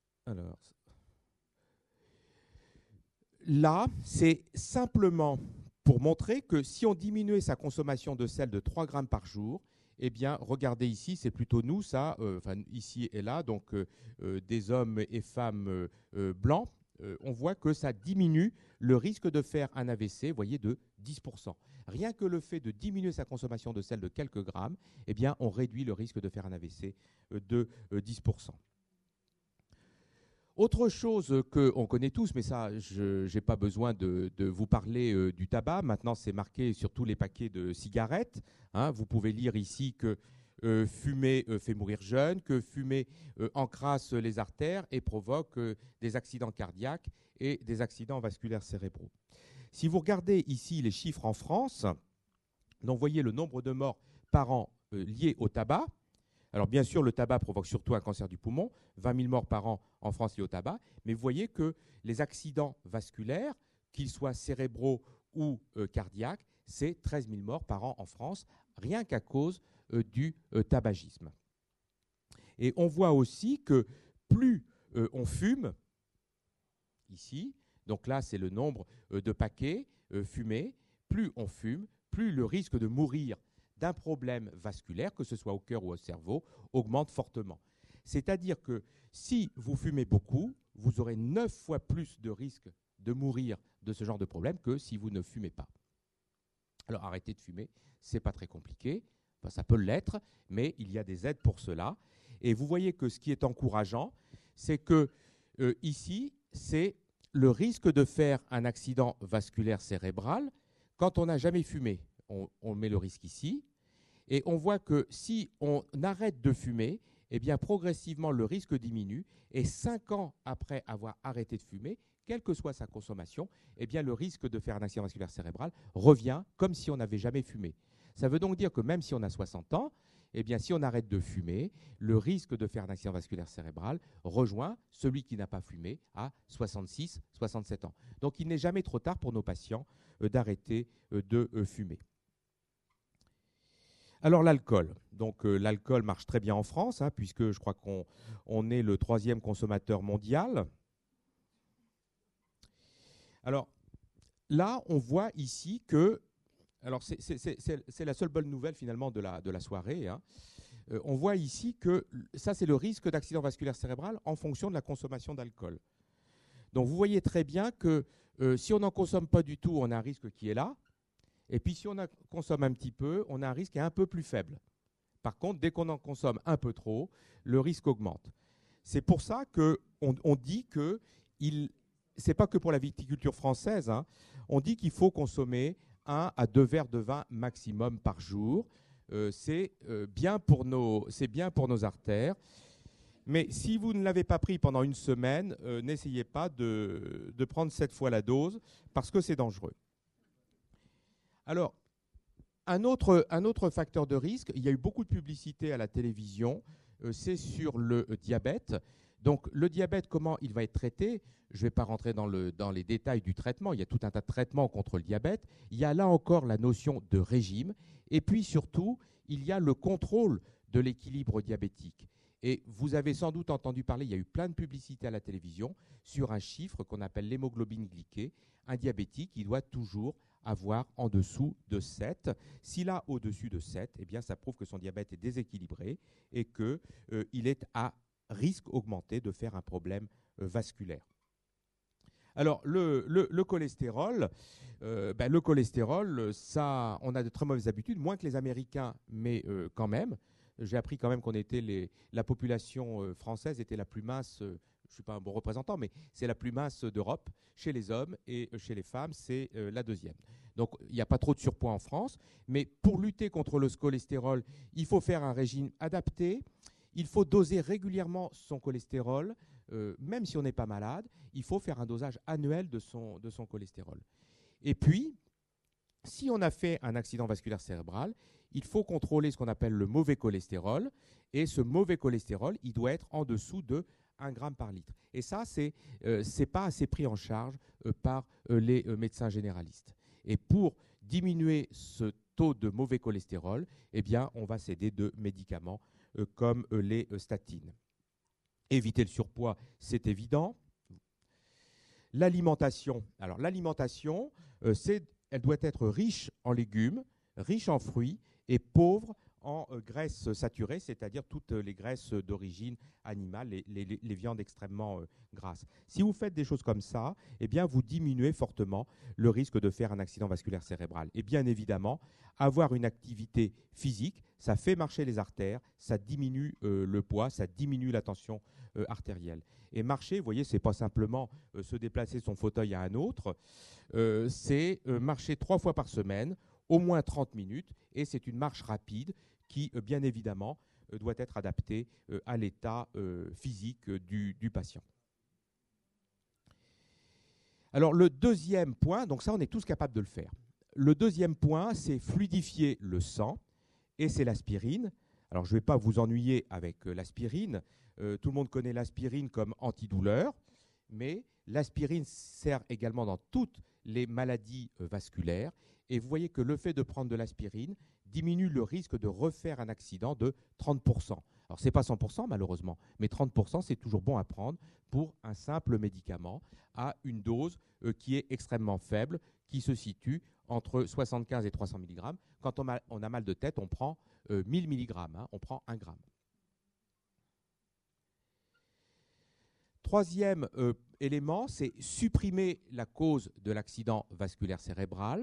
Alors, là, c'est simplement pour montrer que si on diminuait sa consommation de sel de 3 grammes par jour, eh bien, regardez ici, c'est plutôt nous, ça, ici et là, donc des hommes et femmes blancs, on voit que ça diminue le risque de faire un AVC, vous voyez, de 10%. Rien que le fait de diminuer sa consommation de sel de quelques grammes, eh bien, on réduit le risque de faire un AVC de 10%. Autre chose qu'on connaît tous, mais ça, je n'ai pas besoin de vous parler du tabac. Maintenant, c'est marqué sur tous les paquets de cigarettes. Hein. Vous pouvez lire ici que fumer fait mourir jeune, que fumer encrasse les artères et provoque des accidents cardiaques et des accidents vasculaires cérébraux. Si vous regardez ici les chiffres en France, donc vous voyez le nombre de morts par an liés au tabac. Alors bien sûr, le tabac provoque surtout un cancer du poumon, 20 000 morts par an en France liés au tabac, mais vous voyez que les accidents vasculaires, qu'ils soient cérébraux ou cardiaques, c'est 13 000 morts par an en France, rien qu'à cause du tabagisme. Et on voit aussi que plus on fume, ici, donc là c'est le nombre de paquets fumés, plus on fume, plus le risque de mourir d'un problème vasculaire, que ce soit au cœur ou au cerveau, augmente fortement. C'est-à-dire que si vous fumez beaucoup, vous aurez 9 fois plus de risque de mourir de ce genre de problème que si vous ne fumez pas. Alors arrêter de fumer, ce n'est pas très compliqué, enfin, ça peut l'être, mais il y a des aides pour cela. Et vous voyez que ce qui est encourageant, c'est que ici, c'est le risque de faire un accident vasculaire cérébral quand on n'a jamais fumé. On met le risque ici. Et on voit que si on arrête de fumer, eh bien progressivement le risque diminue. Et 5 ans après avoir arrêté de fumer, quelle que soit sa consommation, eh bien le risque de faire un accident vasculaire cérébral revient comme si on n'avait jamais fumé. Ça veut donc dire que même si on a 60 ans, eh bien si on arrête de fumer, le risque de faire un accident vasculaire cérébral rejoint celui qui n'a pas fumé à 66, 67 ans. Donc il n'est jamais trop tard pour nos patients d'arrêter de fumer. Alors l'alcool. Donc l'alcool marche très bien en France, hein, puisque je crois qu'on est le 3e consommateur mondial. Alors là, on voit ici que, alors c'est la seule bonne nouvelle finalement de la soirée, hein. On voit ici que ça c'est le risque d'accident vasculaire cérébral en fonction de la consommation d'alcool. Donc vous voyez très bien que si on n'en consomme pas du tout, on a un risque qui est là. Et puis si on en consomme un petit peu, on a un risque qui est un peu plus faible. Par contre, dès qu'on en consomme un peu trop, le risque augmente. C'est pour ça qu'on dit que ce n'est pas que pour la viticulture française, hein, on dit qu'il faut consommer 1 à 2 verres de vin maximum par jour. C'est bien pour nos artères. Mais si vous ne l'avez pas pris pendant une semaine, n'essayez pas de prendre 7 fois la dose parce que c'est dangereux. Alors, un autre facteur de risque, il y a eu beaucoup de publicité à la télévision, c'est sur le diabète. Donc, le diabète, comment il va être traité? Je ne vais pas rentrer dans les détails du traitement. Il y a tout un tas de traitements contre le diabète. Il y a là encore la notion de régime. Et puis surtout, il y a le contrôle de l'équilibre diabétique. Et vous avez sans doute entendu parler, il y a eu plein de publicités à la télévision sur un chiffre qu'on appelle l'hémoglobine glyquée. Un diabétique, il doit toujours avoir en dessous de 7. S'il a au-dessus de 7, eh bien, ça prouve que son diabète est déséquilibré et qu'il est à risque augmenté de faire un problème vasculaire. Alors, le cholestérol, ça, on a de très mauvaises habitudes, moins que les Américains, mais quand même. J'ai appris quand même la population française était la plus mince, je ne suis pas un bon représentant, mais c'est la plus mince d'Europe chez les hommes et chez les femmes, c'est la 2e. Donc, il n'y a pas trop de surpoids en France, mais pour lutter contre le cholestérol, il faut faire un régime adapté, il faut doser régulièrement son cholestérol, même si on n'est pas malade, il faut faire un dosage annuel de son cholestérol. Et puis, si on a fait un accident vasculaire cérébral, il faut contrôler ce qu'on appelle le mauvais cholestérol. Et ce mauvais cholestérol, il doit être en dessous de 1 gramme par litre. Et ça, c'est pas assez pris en charge par les médecins généralistes. Et pour diminuer ce taux de mauvais cholestérol, eh bien, on va s'aider de médicaments comme les statines. Éviter le surpoids, c'est évident. L'alimentation. Alors, l'alimentation, c'est elle doit être riche en légumes, riche en fruits et pauvre en graisses saturées, c'est-à-dire toutes les graisses d'origine animale, les viandes extrêmement grasses. Si vous faites des choses comme ça, eh bien, vous diminuez fortement le risque de faire un accident vasculaire cérébral. Et bien évidemment, avoir une activité physique, ça fait marcher les artères, ça diminue le poids, ça diminue la tension artérielle. Et marcher, vous voyez, ce n'est pas simplement se déplacer de son fauteuil à un autre, c'est marcher 3 fois par semaine, au moins 30 minutes, et c'est une marche rapide qui, bien évidemment, doit être adaptée à l'état physique du patient. Alors, le deuxième point, donc ça, on est tous capables de le faire. Le deuxième point, c'est fluidifier le sang, et c'est l'aspirine. Alors, je ne vais pas vous ennuyer avec l'aspirine. Tout le monde connaît l'aspirine comme antidouleur, mais l'aspirine sert également dans toutes les maladies vasculaires. Et vous voyez que le fait de prendre de l'aspirine diminue le risque de refaire un accident de 30%. Alors, ce n'est pas 100% malheureusement, mais 30%, c'est toujours bon à prendre pour un simple médicament à une dose qui est extrêmement faible, qui se situe entre 75 et 300 mg. Quand on a mal de tête, on prend 1000 mg, on prend 1 gramme. Troisième élément, c'est supprimer la cause de l'accident vasculaire cérébral.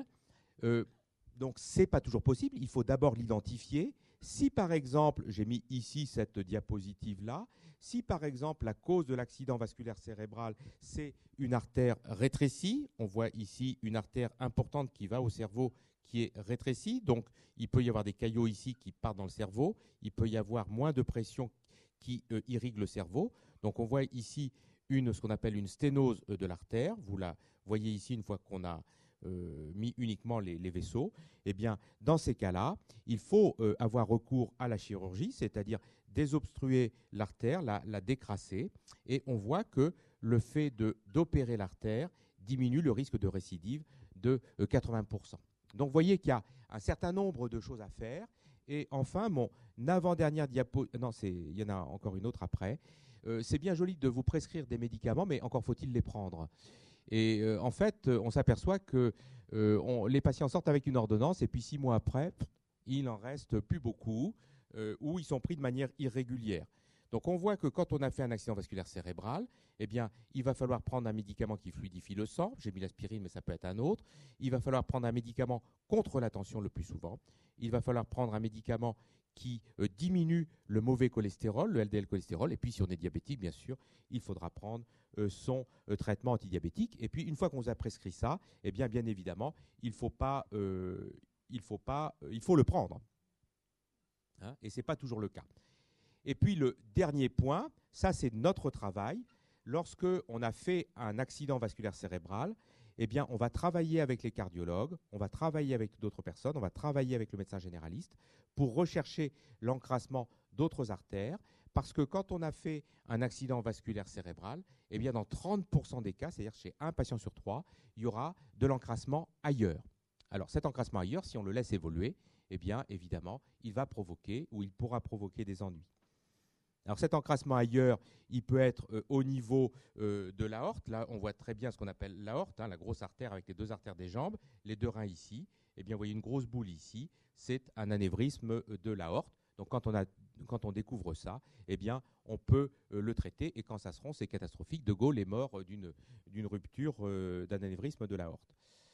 Donc, ce n'est pas toujours possible. Il faut d'abord l'identifier. Si, par exemple, j'ai mis ici cette diapositive-là, si, par exemple, la cause de l'accident vasculaire cérébral, c'est une artère rétrécie, on voit ici une artère importante qui va au cerveau qui est rétrécie. Donc, il peut y avoir des caillots ici qui partent dans le cerveau. Il peut y avoir moins de pression qui irrigue le cerveau. Donc, on voit ici ce qu'on appelle une sténose de l'artère. Vous la voyez ici une fois qu'on a mis uniquement les vaisseaux. Eh bien, dans ces cas-là, il faut avoir recours à la chirurgie, c'est-à-dire désobstruer l'artère, la décrasser, et on voit que le fait d'opérer l'artère diminue le risque de récidive de 80%. Donc, vous voyez qu'il y a un certain nombre de choses à faire. Et enfin, mon avant-dernière diapo... Non, il y en a encore une autre après. C'est bien joli de vous prescrire des médicaments, mais encore faut-il les prendre. Et en fait, on s'aperçoit que les patients sortent avec une ordonnance et puis 6 mois après, il n'en reste plus beaucoup ou ils sont pris de manière irrégulière. Donc on voit que quand on a fait un accident vasculaire cérébral, eh bien, il va falloir prendre un médicament qui fluidifie le sang. J'ai mis l'aspirine, mais ça peut être un autre. Il va falloir prendre un médicament contre la tension le plus souvent. Il va falloir prendre un médicament qui diminue le mauvais cholestérol, le LDL cholestérol. Et puis, si on est diabétique, bien sûr, il faudra prendre son traitement antidiabétique. Et puis, une fois qu'on vous a prescrit ça, eh bien évidemment, il faut le prendre. Hein, et ce n'est pas toujours le cas. Et puis, le dernier point, ça, c'est notre travail. Lorsque on a fait un accident vasculaire cérébral, eh bien, on va travailler avec les cardiologues, on va travailler avec d'autres personnes, on va travailler avec le médecin généraliste pour rechercher l'encrassement d'autres artères, parce que quand on a fait un accident vasculaire cérébral, eh bien, dans 30% des cas, c'est-à-dire chez un patient sur 3, il y aura de l'encrassement ailleurs. Alors, cet encrassement ailleurs, si on le laisse évoluer, eh bien, évidemment, il va provoquer ou il pourra provoquer des ennuis. Alors cet encrassement ailleurs, il peut être au niveau de l'aorte. Là, on voit très bien ce qu'on appelle l'aorte, la grosse artère avec les 2 artères des jambes, les 2 reins ici. Eh bien, vous voyez une grosse boule ici, c'est un anévrisme de l'aorte. Donc quand on découvre ça, eh bien, on peut le traiter. Et quand ça se rompt, c'est catastrophique. De Gaulle est mort d'une rupture d'un anévrisme de l'aorte.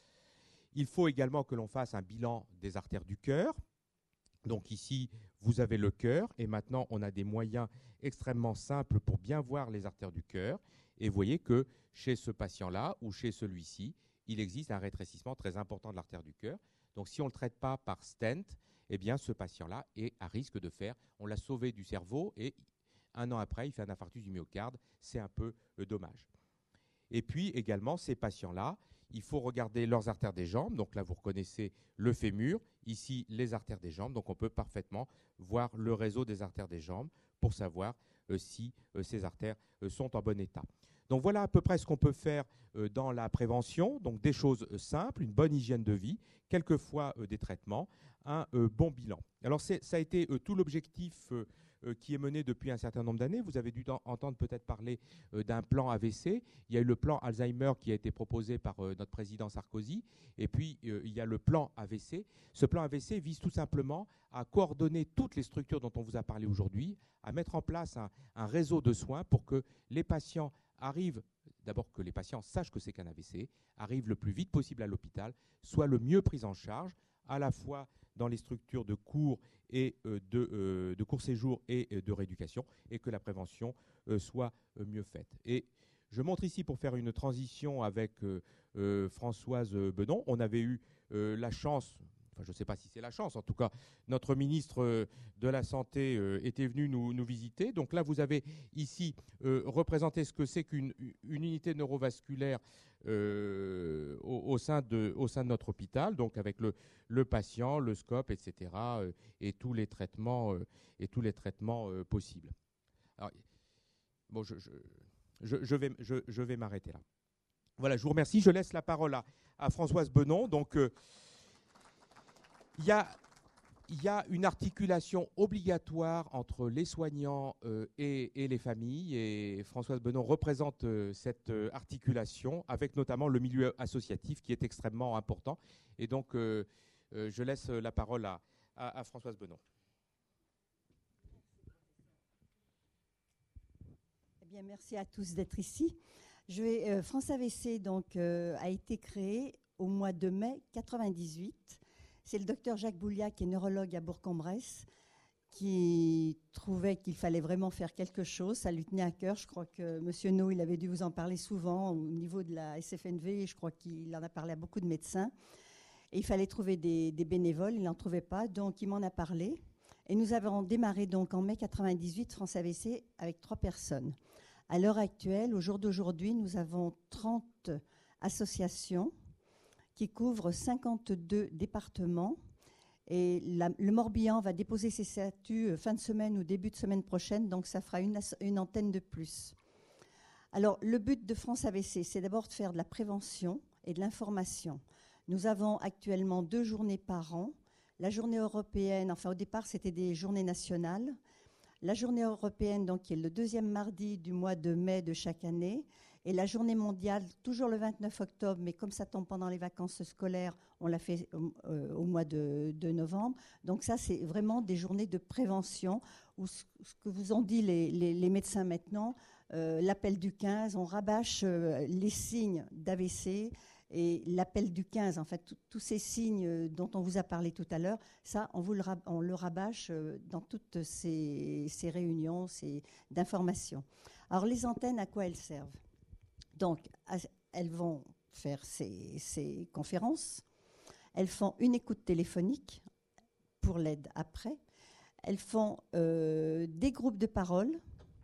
Il faut également que l'on fasse un bilan des artères du cœur. Donc ici, vous avez le cœur et maintenant, on a des moyens extrêmement simples pour bien voir les artères du cœur. Et vous voyez que chez ce patient-là ou chez celui-ci, il existe un rétrécissement très important de l'artère du cœur. Donc si on ne le traite pas par stent, eh bien ce patient-là est à risque de faire, on l'a sauvé du cerveau et 1 an après, il fait un infarctus du myocarde. C'est un peu dommage. Et puis également, ces patients-là, il faut regarder leurs artères des jambes. Donc là, vous reconnaissez le fémur. Ici, les artères des jambes. Donc on peut parfaitement voir le réseau des artères des jambes pour savoir si ces artères sont en bon état. Donc voilà à peu près ce qu'on peut faire dans la prévention. Donc des choses simples, une bonne hygiène de vie, quelquefois des traitements, un bon bilan. Alors ça a été tout l'objectif qui est menée depuis un certain nombre d'années. Vous avez dû entendre peut-être parler d'un plan AVC. Il y a eu le plan Alzheimer qui a été proposé par notre président Sarkozy. Et puis, il y a le plan AVC. Ce plan AVC vise tout simplement à coordonner toutes les structures dont on vous a parlé aujourd'hui, à mettre en place un réseau de soins pour que les patients arrivent, d'abord que les patients sachent que c'est qu'un AVC, arrivent le plus vite possible à l'hôpital, soient le mieux pris en charge, à la fois dans les structures de cours et de court-séjour et de rééducation, et que la prévention soit mieux faite. Et je montre ici, pour faire une transition avec Françoise Benon, on avait eu la chance, enfin je ne sais pas si c'est la chance, en tout cas notre ministre de la Santé était venu nous visiter. Donc là vous avez ici représenté ce que c'est qu'une unité neurovasculaire au sein de notre hôpital, donc avec le patient, le scope, etc. Et tous les traitements possibles. Alors, bon, je vais m'arrêter là. Voilà, je vous remercie. Je laisse la parole à Françoise Benon. Donc, il y a une articulation obligatoire entre les soignants et les familles. Et Françoise Benon représente cette articulation avec notamment le milieu associatif qui est extrêmement important. Et donc, je laisse la parole à Françoise Benon. Eh bien, merci à tous d'être ici. France AVC donc, a été créé au mois de mai 1998. C'est le docteur Jacques Bouliac, qui est neurologue à Bourg-en-Bresse, qui trouvait qu'il fallait vraiment faire quelque chose. Ça lui tenait à cœur. Je crois que M. No, il avait dû vous en parler souvent au niveau de la SFNV. Je crois qu'il en a parlé à beaucoup de médecins. Et il fallait trouver des bénévoles. Il n'en trouvait pas, donc il m'en a parlé. Et nous avons démarré donc en mai 1998 France AVC avec 3 personnes. À l'heure actuelle, au jour d'aujourd'hui, nous avons 30 associations qui couvrent 52 départements. Et le Morbihan va déposer ses statuts fin de semaine ou début de semaine prochaine, donc ça fera une antenne de plus. Alors, le but de France AVC, c'est d'abord de faire de la prévention et de l'information. Nous avons actuellement 2 journées par an. La journée européenne, enfin au départ, c'était des journées nationales. La journée européenne, donc, qui est le 2e mardi du mois de mai de chaque année. Et la journée mondiale, toujours le 29 octobre, mais comme ça tombe pendant les vacances scolaires, on l'a fait au mois de novembre. Donc ça, c'est vraiment des journées de prévention, où ce que vous ont dit les médecins maintenant, l'appel du 15, on rabâche les signes d'AVC et l'appel du 15, en fait, tous ces signes dont on vous a parlé tout à l'heure, ça, on le rabâche dans toutes ces réunions d'information. Alors les antennes, à quoi elles servent ? Donc, elles vont faire ces conférences. Elles font une écoute téléphonique pour l'aide après. Elles font des groupes de parole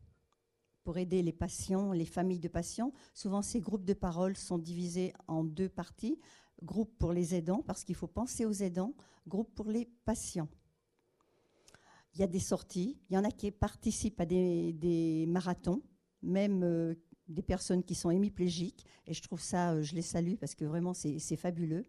pour aider les patients, les familles de patients. Souvent, ces groupes de parole sont divisés en 2 parties. Groupe pour les aidants, parce qu'il faut penser aux aidants. Groupe pour les patients. Il y a des sorties. Il y en a qui participent à des marathons, même des personnes qui sont hémiplégiques, et je trouve ça, je les salue parce que vraiment c'est fabuleux.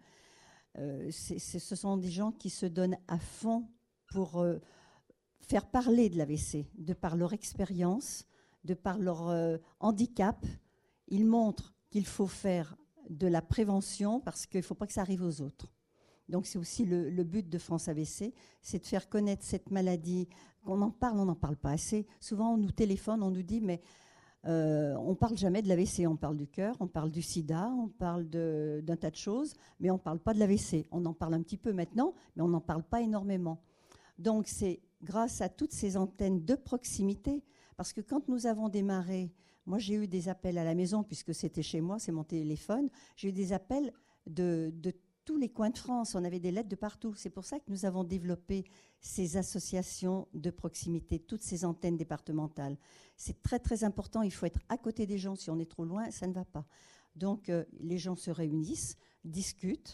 Ce sont des gens qui se donnent à fond pour faire parler de l'AVC, de par leur expérience, de par leur handicap. Ils montrent qu'il faut faire de la prévention parce qu'il ne faut pas que ça arrive aux autres. Donc c'est aussi le but de France AVC, c'est de faire connaître cette maladie. On n'en parle pas assez. Souvent on nous téléphone, on nous dit mais on ne parle jamais de l'AVC, on parle du cœur, on parle du sida, on parle d'un tas de choses, mais on ne parle pas de l'AVC. On en parle un petit peu maintenant, mais on n'en parle pas énormément. Donc c'est grâce à toutes ces antennes de proximité, parce que quand nous avons démarré, moi j'ai eu des appels à la maison, puisque c'était chez moi, c'est mon téléphone, j'ai eu des appels de tous les coins de France, on avait des lettres de partout. C'est pour ça que nous avons développé ces associations de proximité, toutes ces antennes départementales. C'est très très important, il faut être à côté des gens. Si on est trop loin, ça ne va pas. Donc les gens se réunissent, discutent,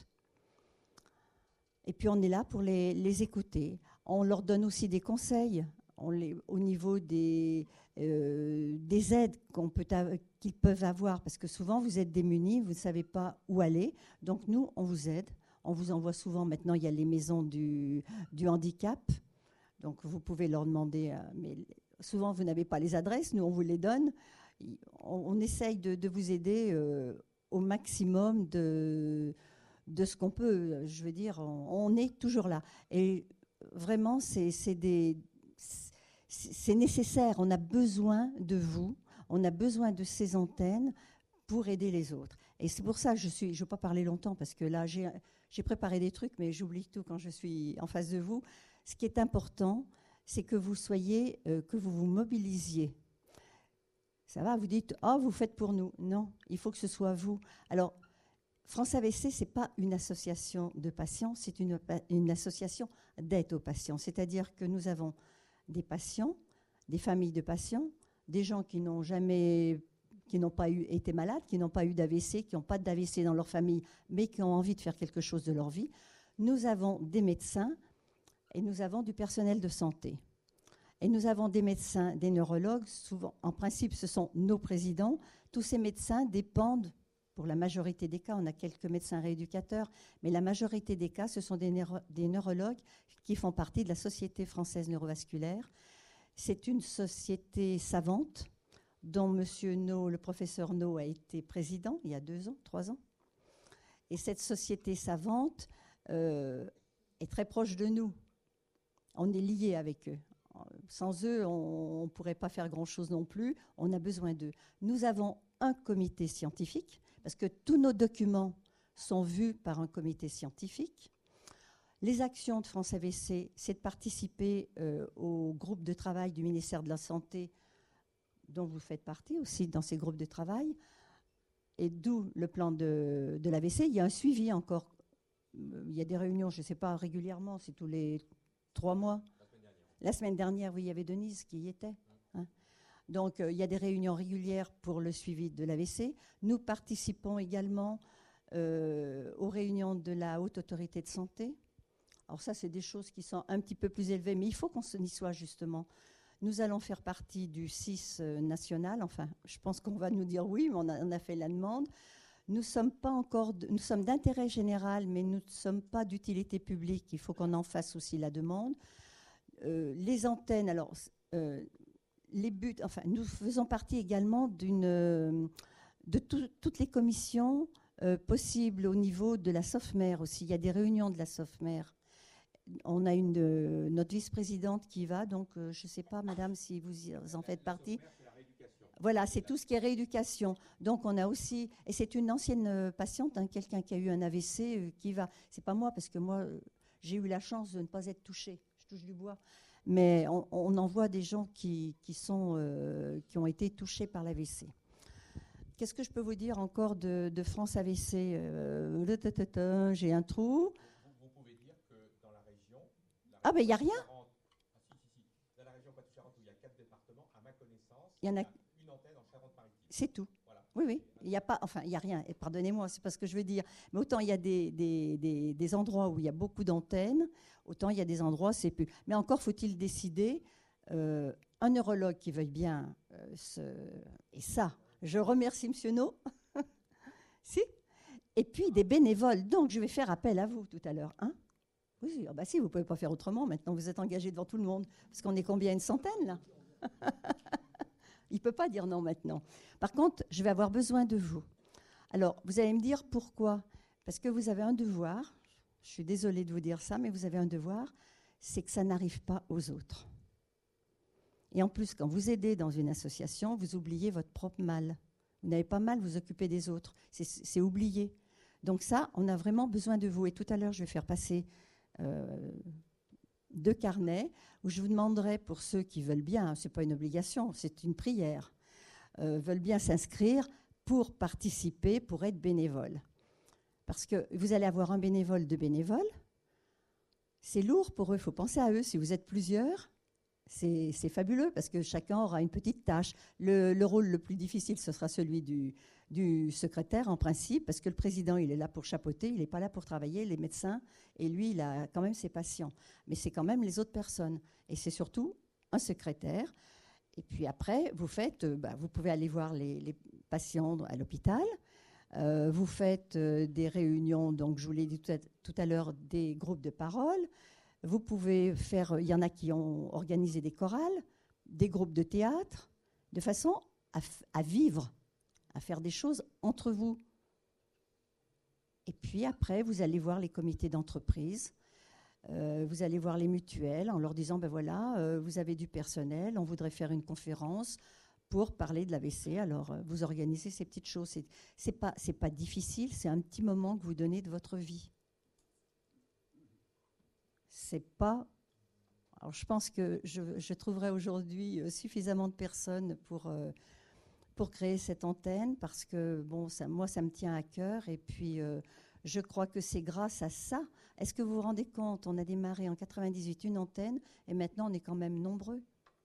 et puis on est là pour les écouter. On leur donne aussi des conseils au niveau des aides qu'ils peuvent avoir, parce que souvent vous êtes démunis, vous ne savez pas où aller. Donc nous, on vous aide. On vous envoie souvent, maintenant il y a les maisons du handicap. Donc, vous pouvez leur demander, mais souvent, vous n'avez pas les adresses, nous, on vous les donne. On essaye de vous aider au maximum de ce qu'on peut. Je veux dire, on est toujours là. Et vraiment, c'est nécessaire. On a besoin de vous. On a besoin de ces antennes pour aider les autres. Et c'est pour ça que je ne veux pas parler longtemps, parce que là, j'ai préparé des trucs, mais j'oublie tout quand je suis en face de vous. Ce qui est important, c'est que vous soyez, que vous vous mobilisiez. Ça va, vous dites, oh, vous faites pour nous. Non, il faut que ce soit vous. Alors, France AVC, ce n'est pas une association de patients, c'est une association d'aide aux patients. C'est-à-dire que nous avons des patients, des familles de patients, des gens qui n'ont pas été malades, qui n'ont pas eu d'AVC, qui n'ont pas d'AVC dans leur famille, mais qui ont envie de faire quelque chose de leur vie. Nous avons des médecins et nous avons du personnel de santé. Et nous avons des médecins, des neurologues, souvent, en principe, ce sont nos présidents. Tous ces médecins dépendent, pour la majorité des cas, on a quelques médecins rééducateurs, mais la majorité des cas, ce sont des neurologues qui font partie de la Société française neurovasculaire. C'est une société savante dont M. No, le professeur No, a été président il y a 2 ans, 3 ans. Et cette société savante est très proche de nous. On est liés avec eux. Sans eux, on ne pourrait pas faire grand-chose non plus. On a besoin d'eux. Nous avons un comité scientifique, parce que tous nos documents sont vus par un comité scientifique. Les actions de France AVC, c'est de participer au groupe de travail du ministère de la Santé, dont vous faites partie aussi dans ces groupes de travail, et d'où le plan de l'AVC. Il y a un suivi encore. Il y a des réunions, je ne sais pas, régulièrement, c'est tous les 3 mois. La semaine dernière, oui, il y avait Denise qui y était. Hein. Donc, il y a des réunions régulières pour le suivi de l'AVC. Nous participons également aux réunions de la Haute Autorité de Santé. Alors ça, c'est des choses qui sont un petit peu plus élevées, mais il faut qu'on y soit justement. Nous allons faire partie du CIS national. Enfin, je pense qu'on va nous dire oui, mais on a fait la demande. Nous sommes d'intérêt général, mais nous ne sommes pas d'utilité publique. Il faut qu'on en fasse aussi la demande. Les antennes, alors, les buts, enfin, nous faisons partie également de toutes les commissions possibles au niveau de la SOFMER aussi. Il y a des réunions de la SOFMER. On a notre vice-présidente qui va, donc je ne sais pas, madame, si vous en faites partie. Voilà, c'est tout ce qui est rééducation. Donc, on a aussi, et c'est une ancienne patiente, hein, quelqu'un qui a eu un AVC qui va. C'est pas moi, parce que moi, j'ai eu la chance de ne pas être touchée. Je touche du bois. Mais on en voit des gens qui ont été touchés par l'AVC. Qu'est-ce que je peux vous dire encore de France AVC? J'ai un trou. Vous pouvez dire que dans la région... Ah, ben il n'y a rien. Dans la région Poitou-Charentes, où il y a 4 départements, à ma connaissance, il y en a une antenne en Charente-Maritime. C'est tout. Voilà. Oui. Il n'y a pas, enfin, il n'y a rien. Et pardonnez-moi, c'est pas ce que je veux dire. Mais autant il y a des endroits où il y a beaucoup d'antennes, autant il y a des endroits, c'est plus. Mais encore faut-il décider. Un neurologue qui veuille bien et ça, je remercie M. No. Si. Et puis des bénévoles. Donc, je vais faire appel à vous tout à l'heure. Hein, oui, bah si, vous ne pouvez pas faire autrement. Maintenant, vous êtes engagés devant tout le monde. Parce qu'on est combien? Une centaine, là. Il ne peut pas dire non maintenant. Par contre, je vais avoir besoin de vous. Alors, vous allez me dire pourquoi. Parce que vous avez un devoir. Je suis désolée de vous dire ça, mais vous avez un devoir. C'est que ça n'arrive pas aux autres. Et en plus, quand vous aidez dans une association, vous oubliez votre propre mal. Vous n'avez pas mal, vous occupez des autres. C'est oublié. Donc ça, on a vraiment besoin de vous. Et tout à l'heure, je vais faire passer 2 carnets où je vous demanderai, pour ceux qui veulent bien, ce n'est pas une obligation, c'est une prière, veulent bien s'inscrire pour participer, pour être bénévole. Parce que vous allez avoir un bénévole, 2 bénévoles. C'est lourd pour eux, il faut penser à eux. Si vous êtes plusieurs, c'est fabuleux parce que chacun aura une petite tâche. Le rôle le plus difficile, ce sera celui du secrétaire en principe, parce que le président, il est là pour chapeauter, il n'est pas là pour travailler, les médecins, et lui, il a quand même ses patients. Mais c'est quand même les autres personnes. Et c'est surtout un secrétaire. Et puis après, vous pouvez aller voir les patients à l'hôpital. Vous faites des réunions, donc je vous l'ai dit tout à l'heure, des groupes de parole. Vous pouvez faire, il y en a qui ont organisé des chorales, des groupes de théâtre, de façon à vivre, à faire des choses entre vous. Et puis après, vous allez voir les comités d'entreprise, vous allez voir les mutuelles en leur disant, ben voilà, vous avez du personnel, on voudrait faire une conférence pour parler de l'AVC. Alors, vous organisez ces petites choses. C'est pas difficile, c'est un petit moment que vous donnez de votre vie. C'est pas... Alors, je pense que je trouverai aujourd'hui suffisamment de personnes pour créer cette antenne, parce que, bon, moi, ça me tient à cœur. Et puis, je crois que c'est grâce à ça. Est-ce que vous vous rendez compte, on a démarré en 98 une antenne, et maintenant, on est quand même nombreux.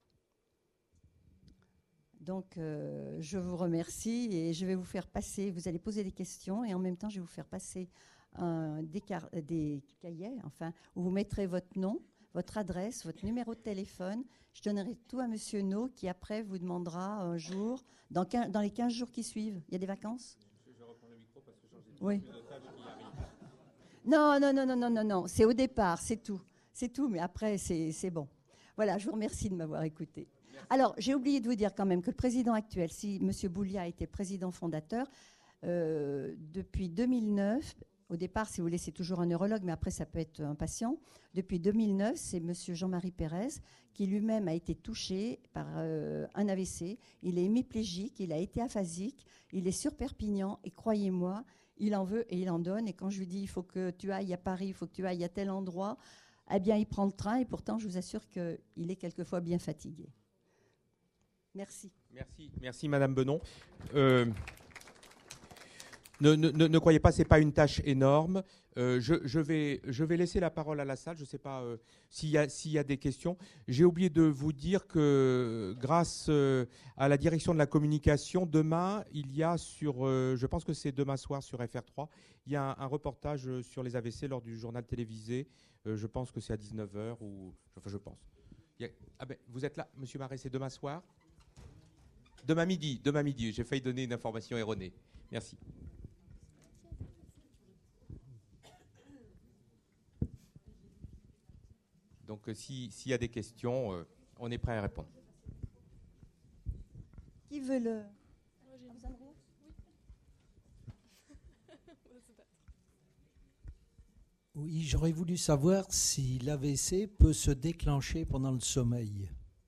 Donc, je vous remercie et je vais vous faire passer, vous allez poser des questions et en même temps, je vais vous faire passer des cahiers, enfin, où vous mettrez votre nom, votre adresse, votre numéro de téléphone. Je donnerai tout à Monsieur No qui, après, vous demandera un jour, dans les 15 jours qui suivent. Il y a des vacances ? Je reprends le micro parce que j'ai oui. plus de tâches qui arrivent. Non. C'est au départ, c'est tout. C'est tout, mais après, c'est bon. Voilà, je vous remercie de m'avoir écouté. Alors, j'ai oublié de vous dire quand même que le président actuel, si M. Boulia était président fondateur, depuis 2009, au départ, si vous voulez, c'est toujours un neurologue, mais après, ça peut être un patient. Depuis 2009, c'est M. Jean-Marie Pérez qui lui-même a été touché par un AVC. Il est hémiplégique, il a été aphasique, il est sur Perpignan, et croyez-moi, il en veut et il en donne. Et quand je lui dis, il faut que tu ailles à Paris, il faut que tu ailles à tel endroit, eh bien, il prend le train, et pourtant, je vous assure qu'il est quelquefois bien fatigué. Merci. Merci Madame Benon. Ne croyez pas, c'est pas une tâche énorme. Je vais laisser la parole à la salle. Je ne sais pas s'il y a des questions. J'ai oublié de vous dire que grâce à la direction de la communication, demain, il y a je pense que c'est demain soir sur FR3, il y a un reportage sur les AVC lors du journal télévisé. Je pense que c'est à 19h enfin je pense. Vous êtes là, Monsieur Marais, c'est demain soir ? Demain midi, j'ai failli donner une information erronée. Merci. Donc, s'il y a des questions, on est prêt à répondre. Qui veut le... Oui, j'aurais voulu savoir si l'AVC peut se déclencher pendant le sommeil.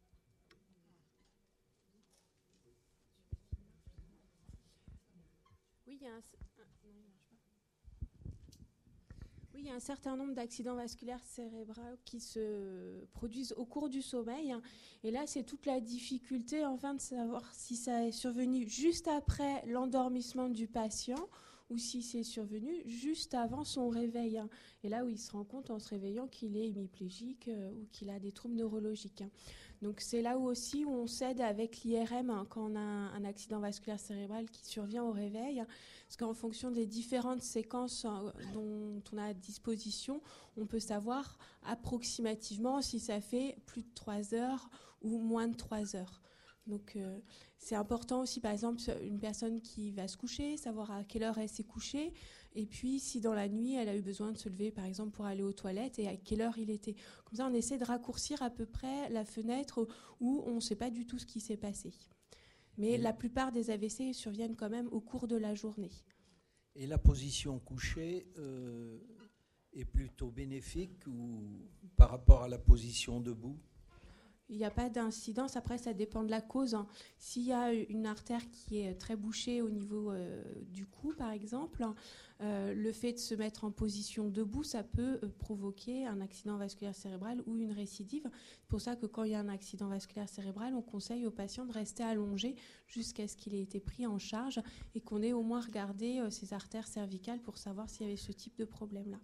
Il y a un certain nombre d'accidents vasculaires cérébraux qui se produisent au cours du sommeil. Et là, c'est toute la difficulté enfin de savoir si ça est survenu juste après l'endormissement du patient ou si c'est survenu juste avant son réveil. Et là où il se rend compte en se réveillant qu'il est hémiplégique ou qu'il a des troubles neurologiques. Donc c'est là où aussi où on s'aide avec l'IRM quand on a un accident vasculaire cérébral qui survient au réveil. Parce qu'en fonction des différentes séquences dont on a à disposition, on peut savoir approximativement si ça fait plus de 3 heures ou moins de 3 heures. Donc c'est important aussi, par exemple, une personne qui va se coucher, savoir à quelle heure elle s'est couchée, et puis si dans la nuit, elle a eu besoin de se lever, par exemple, pour aller aux toilettes, et à quelle heure il était. Comme ça, on essaie de raccourcir à peu près la fenêtre où on ne sait pas du tout ce qui s'est passé. Mais la plupart des AVC surviennent quand même au cours de la journée. Et la position couchée est plutôt bénéfique ou par rapport à la position debout ? Il n'y a pas d'incidence. Après, ça dépend de la cause. S'il y a une artère qui est très bouchée au niveau du cou, par exemple, le fait de se mettre en position debout, ça peut provoquer un accident vasculaire cérébral ou une récidive. C'est pour ça que quand il y a un accident vasculaire cérébral, on conseille aux patients de rester allongés jusqu'à ce qu'il ait été pris en charge et qu'on ait au moins regardé ses artères cervicales pour savoir s'il y avait ce type de problème-là.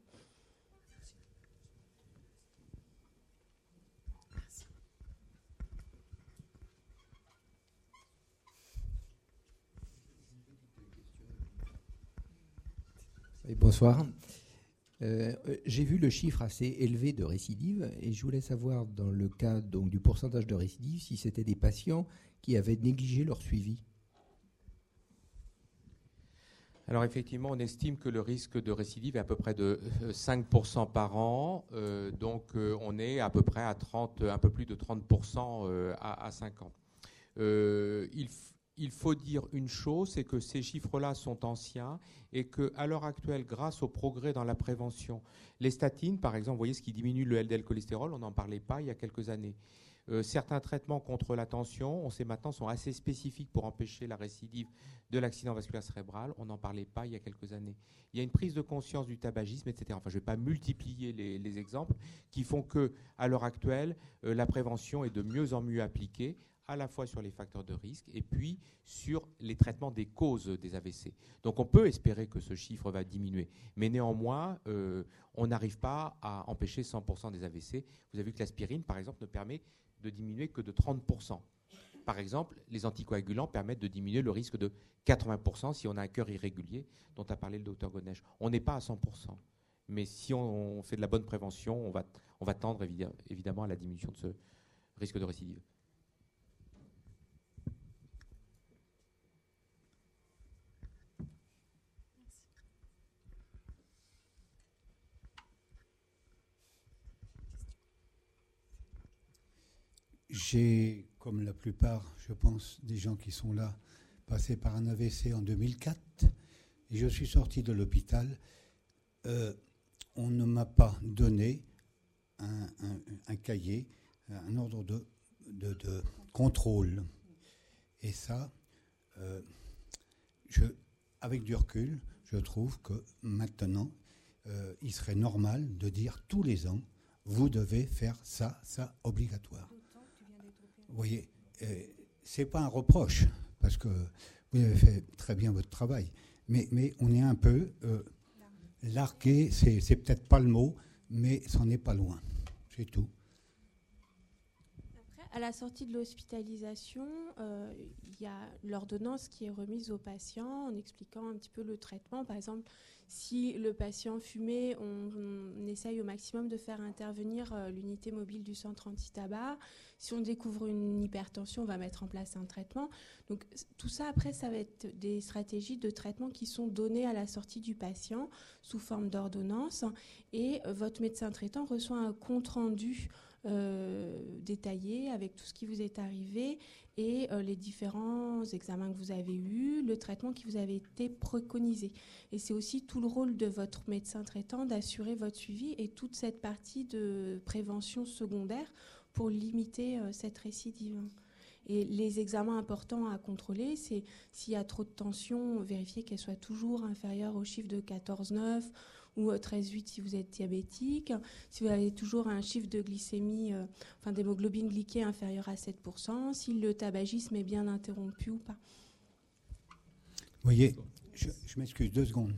Bonsoir. J'ai vu le chiffre assez élevé de récidive et je voulais savoir, dans le cas donc, du pourcentage de récidive, si c'était des patients qui avaient négligé leur suivi. Alors effectivement, on estime que le risque de récidive est à peu près de 5% par an. Donc on est à peu près à un peu plus de 30% à 5 ans. Il faut dire une chose, c'est que ces chiffres-là sont anciens et qu'à l'heure actuelle, grâce au progrès dans la prévention, les statines, par exemple, vous voyez ce qui diminue le LDL-cholestérol, on n'en parlait pas il y a quelques années. Certains traitements contre la tension, on sait maintenant, sont assez spécifiques pour empêcher la récidive de l'accident vasculaire cérébral. On n'en parlait pas il y a quelques années. Il y a une prise de conscience du tabagisme, etc. Enfin, je ne vais pas multiplier les exemples qui font qu'à l'heure actuelle, la prévention est de mieux en mieux appliquée, à la fois sur les facteurs de risque et puis sur les traitements des causes des AVC. Donc on peut espérer que ce chiffre va diminuer. Mais néanmoins, on n'arrive pas à empêcher 100% des AVC. Vous avez vu que l'aspirine, par exemple, ne permet de diminuer que de 30%. Par exemple, les anticoagulants permettent de diminuer le risque de 80% si on a un cœur irrégulier, dont a parlé le docteur Godnech. On n'est pas à 100%. Mais si on fait de la bonne prévention, on va tendre évidemment à la diminution de ce risque de récidive. J'ai, comme la plupart, je pense, des gens qui sont là, passé par un AVC en 2004. Et je suis sorti de l'hôpital. On ne m'a pas donné un cahier, un ordre de contrôle. Et ça, avec du recul, je trouve que maintenant, il serait normal de dire tous les ans, vous devez faire ça obligatoire. Vous voyez, c'est pas un reproche, parce que vous avez fait très bien votre travail, mais on est un peu largué, c'est peut-être pas le mot, mais c'en est pas loin, c'est tout. Après, à la sortie de l'hospitalisation, il y a l'ordonnance qui est remise au patient en expliquant un petit peu le traitement. Par exemple, si le patient fumait, on essaye au maximum de faire intervenir l'unité mobile du centre anti-tabac. Si on découvre une hypertension, on va mettre en place un traitement. Donc tout ça, après, ça va être des stratégies de traitement qui sont données à la sortie du patient sous forme d'ordonnance. Et votre médecin traitant reçoit un compte-rendu détaillé avec tout ce qui vous est arrivé et les différents examens que vous avez eus, le traitement qui vous avait été préconisé. Et c'est aussi tout le rôle de votre médecin traitant d'assurer votre suivi et toute cette partie de prévention secondaire pour limiter cette récidive. Et les examens importants à contrôler, c'est s'il y a trop de tension, vérifier qu'elle soit toujours inférieure au chiffre de 14,9 ou 13,8 si vous êtes diabétique. Si vous avez toujours un chiffre de glycémie, d'hémoglobine glyquée inférieur à 7%, si le tabagisme est bien interrompu ou pas. Vous voyez, je m'excuse 2 secondes.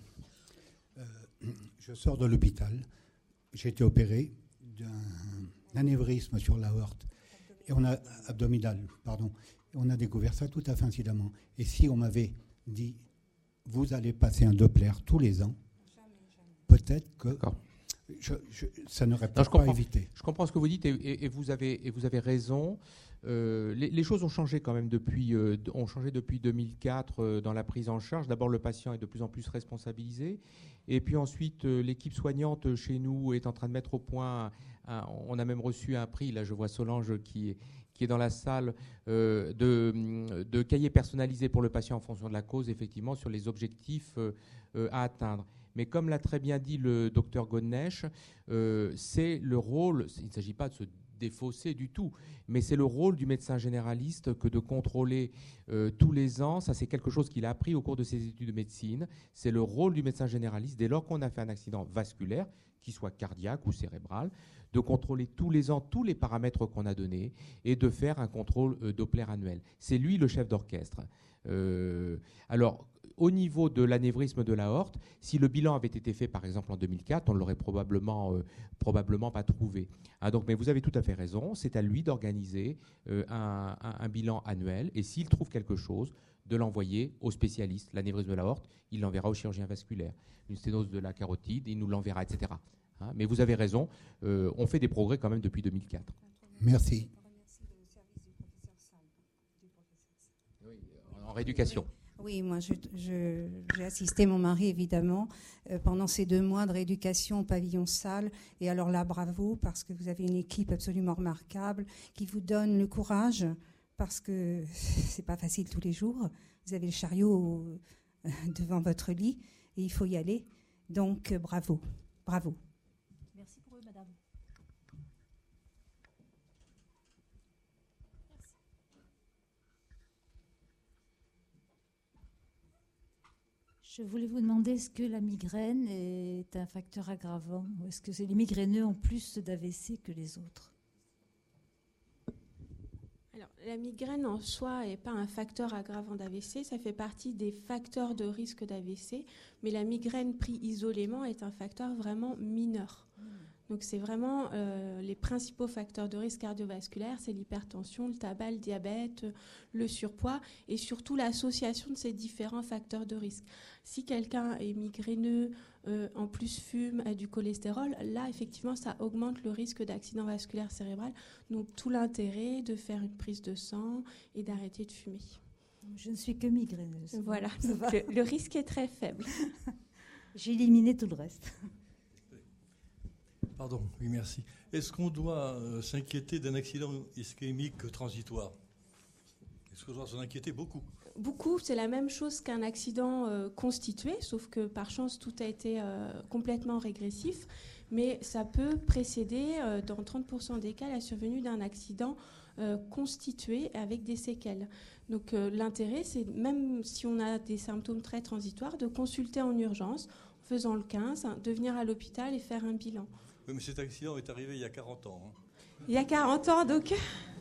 Je sors de l'hôpital, j'ai été opéré d'un anévrisme sur l'aorte et abdominal, pardon. Et on a découvert ça tout à fait incidemment. Et si on m'avait dit, vous allez passer un Doppler tous les ans, peut-être que ça n'aurait pas évité. Je comprends ce que vous dites et vous avez raison. Les choses ont changé quand même depuis 2004 dans la prise en charge. D'abord, le patient est de plus en plus responsabilisé. Et puis ensuite, l'équipe soignante chez nous est en train de mettre au point, on a même reçu un prix, là je vois Solange qui est dans la salle, de cahiers personnalisés pour le patient en fonction de la cause, effectivement, sur les objectifs à atteindre. Mais comme l'a très bien dit le docteur Godnech, c'est le rôle, il ne s'agit pas de se défausser du tout, mais c'est le rôle du médecin généraliste que de contrôler tous les ans. Ça, c'est quelque chose qu'il a appris au cours de ses études de médecine. C'est le rôle du médecin généraliste, dès lors qu'on a fait un accident vasculaire, qu'il soit cardiaque ou cérébral, de contrôler tous les ans tous les paramètres qu'on a donnés et de faire un contrôle Doppler annuel. C'est lui le chef d'orchestre. Alors, au niveau de l'anévrisme de l'aorte, si le bilan avait été fait par exemple en 2004, on ne l'aurait probablement pas trouvé. Donc, mais vous avez tout à fait raison, c'est à lui d'organiser un bilan annuel et s'il trouve quelque chose, de l'envoyer au spécialiste. L'anévrisme de l'aorte, il l'enverra au chirurgien vasculaire. Une sténose de la carotide, il nous l'enverra, etc. Mais vous avez raison, on fait des progrès quand même depuis 2004. Merci. Oui, en rééducation. Oui, moi j'ai assisté mon mari évidemment pendant ces 2 mois de rééducation au pavillon salle. Et alors là, bravo, parce que vous avez une équipe absolument remarquable qui vous donne le courage, parce que c'est pas facile tous les jours. Vous avez le chariot devant votre lit et il faut y aller. Donc bravo, bravo. Merci pour eux, madame. Je voulais vous demander, est-ce que la migraine est un facteur aggravant ou est-ce que les migraineux ont plus d'AVC que les autres? Alors, la migraine en soi n'est pas un facteur aggravant d'AVC, ça fait partie des facteurs de risque d'AVC, mais la migraine pris isolément est un facteur vraiment mineur. Donc c'est vraiment les principaux facteurs de risque cardiovasculaire, c'est l'hypertension, le tabac, le diabète, le surpoids et surtout l'association de ces différents facteurs de risque. Si quelqu'un est migraineux, en plus fume, a du cholestérol, là effectivement ça augmente le risque d'accident vasculaire cérébral. Donc tout l'intérêt de faire une prise de sang et d'arrêter de fumer. Je ne suis que migraineuse. Voilà, donc le risque est très faible. J'ai éliminé tout le reste. Pardon, oui, merci. Est-ce qu'on doit s'inquiéter d'un accident ischémique transitoire? Est-ce qu'on doit s'en inquiéter beaucoup? Beaucoup, c'est la même chose qu'un accident constitué, sauf que par chance tout a été complètement régressif, mais ça peut précéder dans 30% des cas la survenue d'un accident constitué avec des séquelles. Donc l'intérêt, c'est même si on a des symptômes très transitoires, de consulter en urgence, en faisant le 15, de venir à l'hôpital et faire un bilan. Oui, mais cet accident est arrivé il y a 40 ans. Hein. Il y a 40 ans, donc...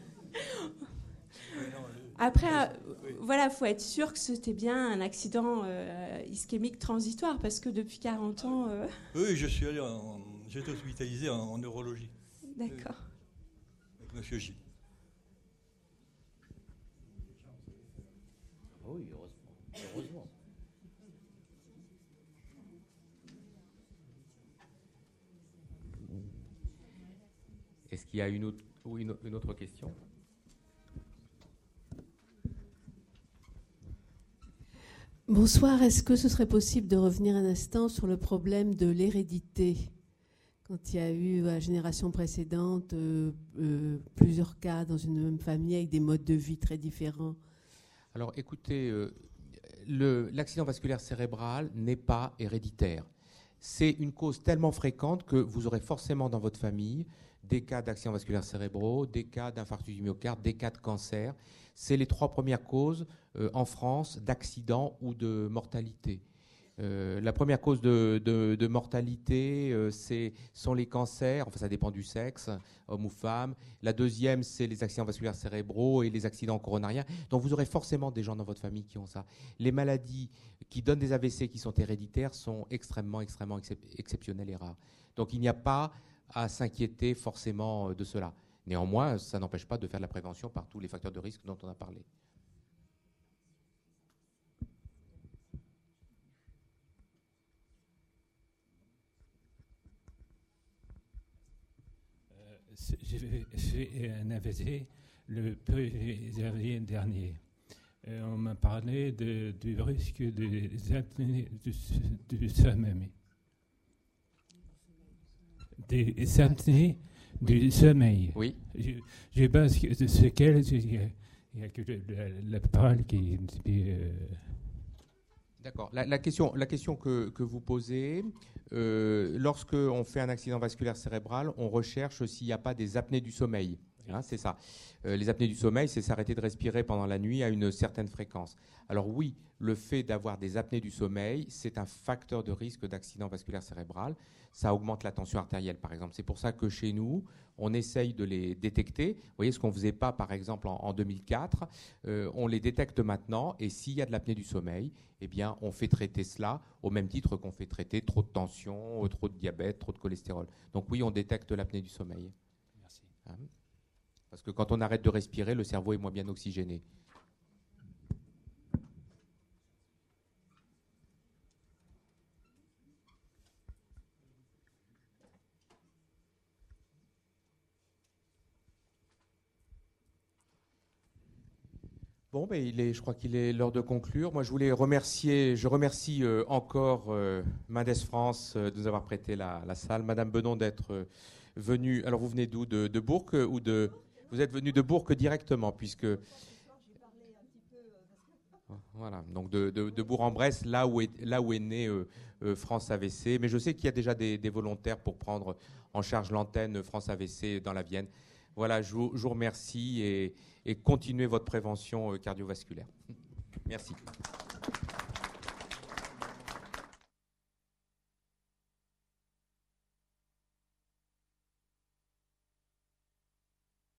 Après, voilà, il faut être sûr que c'était bien un accident ischémique transitoire, parce que depuis 40 ans... Oui, j'ai été hospitalisé en neurologie. D'accord. Avec Monsieur J. Oui, heureusement. Est-ce qu'il y a une autre question? Bonsoir, est-ce que ce serait possible de revenir un instant sur le problème de l'hérédité? Quand il y a eu à la génération précédente plusieurs cas dans une même famille avec des modes de vie très différents. Alors écoutez, l'accident vasculaire cérébral n'est pas héréditaire. C'est une cause tellement fréquente que vous aurez forcément dans votre famille des cas d'accidents vasculaires cérébraux, des cas d'infarctus du myocarde, des cas de cancer. C'est les 3 premières causes en France d'accidents ou de mortalité. La première cause de mortalité, sont les cancers, enfin ça dépend du sexe, homme ou femme. La deuxième, c'est les accidents vasculaires cérébraux et les accidents coronariens. Donc vous aurez forcément des gens dans votre famille qui ont ça. Les maladies qui donnent des AVC qui sont héréditaires sont extrêmement exceptionnelles et rares. Donc il n'y a pas à s'inquiéter forcément de cela. Néanmoins, ça n'empêche pas de faire de la prévention par tous les facteurs de risque dont on a parlé. J'ai fait un AVC le 1er avril dernier. On m'a parlé du risque des apnées du sommeil. Des apnées du sommeil. Oui. Je pense que ce qu'elle, il n'y a que la parole qui... D'accord. La question que vous posez, lorsque on fait un accident vasculaire cérébral, on recherche s'il n'y a pas des apnées du sommeil. Hein, c'est ça. Les apnées du sommeil, c'est s'arrêter de respirer pendant la nuit à une certaine fréquence. Alors oui, le fait d'avoir des apnées du sommeil, c'est un facteur de risque d'accident vasculaire cérébral. Ça augmente la tension artérielle, par exemple. C'est pour ça que chez nous, on essaye de les détecter. Vous voyez, ce qu'on ne faisait pas, par exemple, en 2004, on les détecte maintenant. Et s'il y a de l'apnée du sommeil, eh bien, on fait traiter cela au même titre qu'on fait traiter trop de tension, trop de diabète, trop de cholestérol. Donc oui, on détecte l'apnée du sommeil. Merci. Hein ? Parce que quand on arrête de respirer, le cerveau est moins bien oxygéné. Bon, je crois qu'il est l'heure de conclure. Moi, je remercie encore Mendes France de nous avoir prêté la salle. Madame Benon d'être venue. Alors, vous venez d'où, de Bourg ou de... Vous êtes venue de Bourg directement, puisque... Voilà, donc de Bourg-en-Bresse, là où est né France AVC. Mais je sais qu'il y a déjà des volontaires pour prendre en charge l'antenne France AVC dans la Vienne. Voilà, je vous remercie et continuez votre prévention cardiovasculaire. Merci.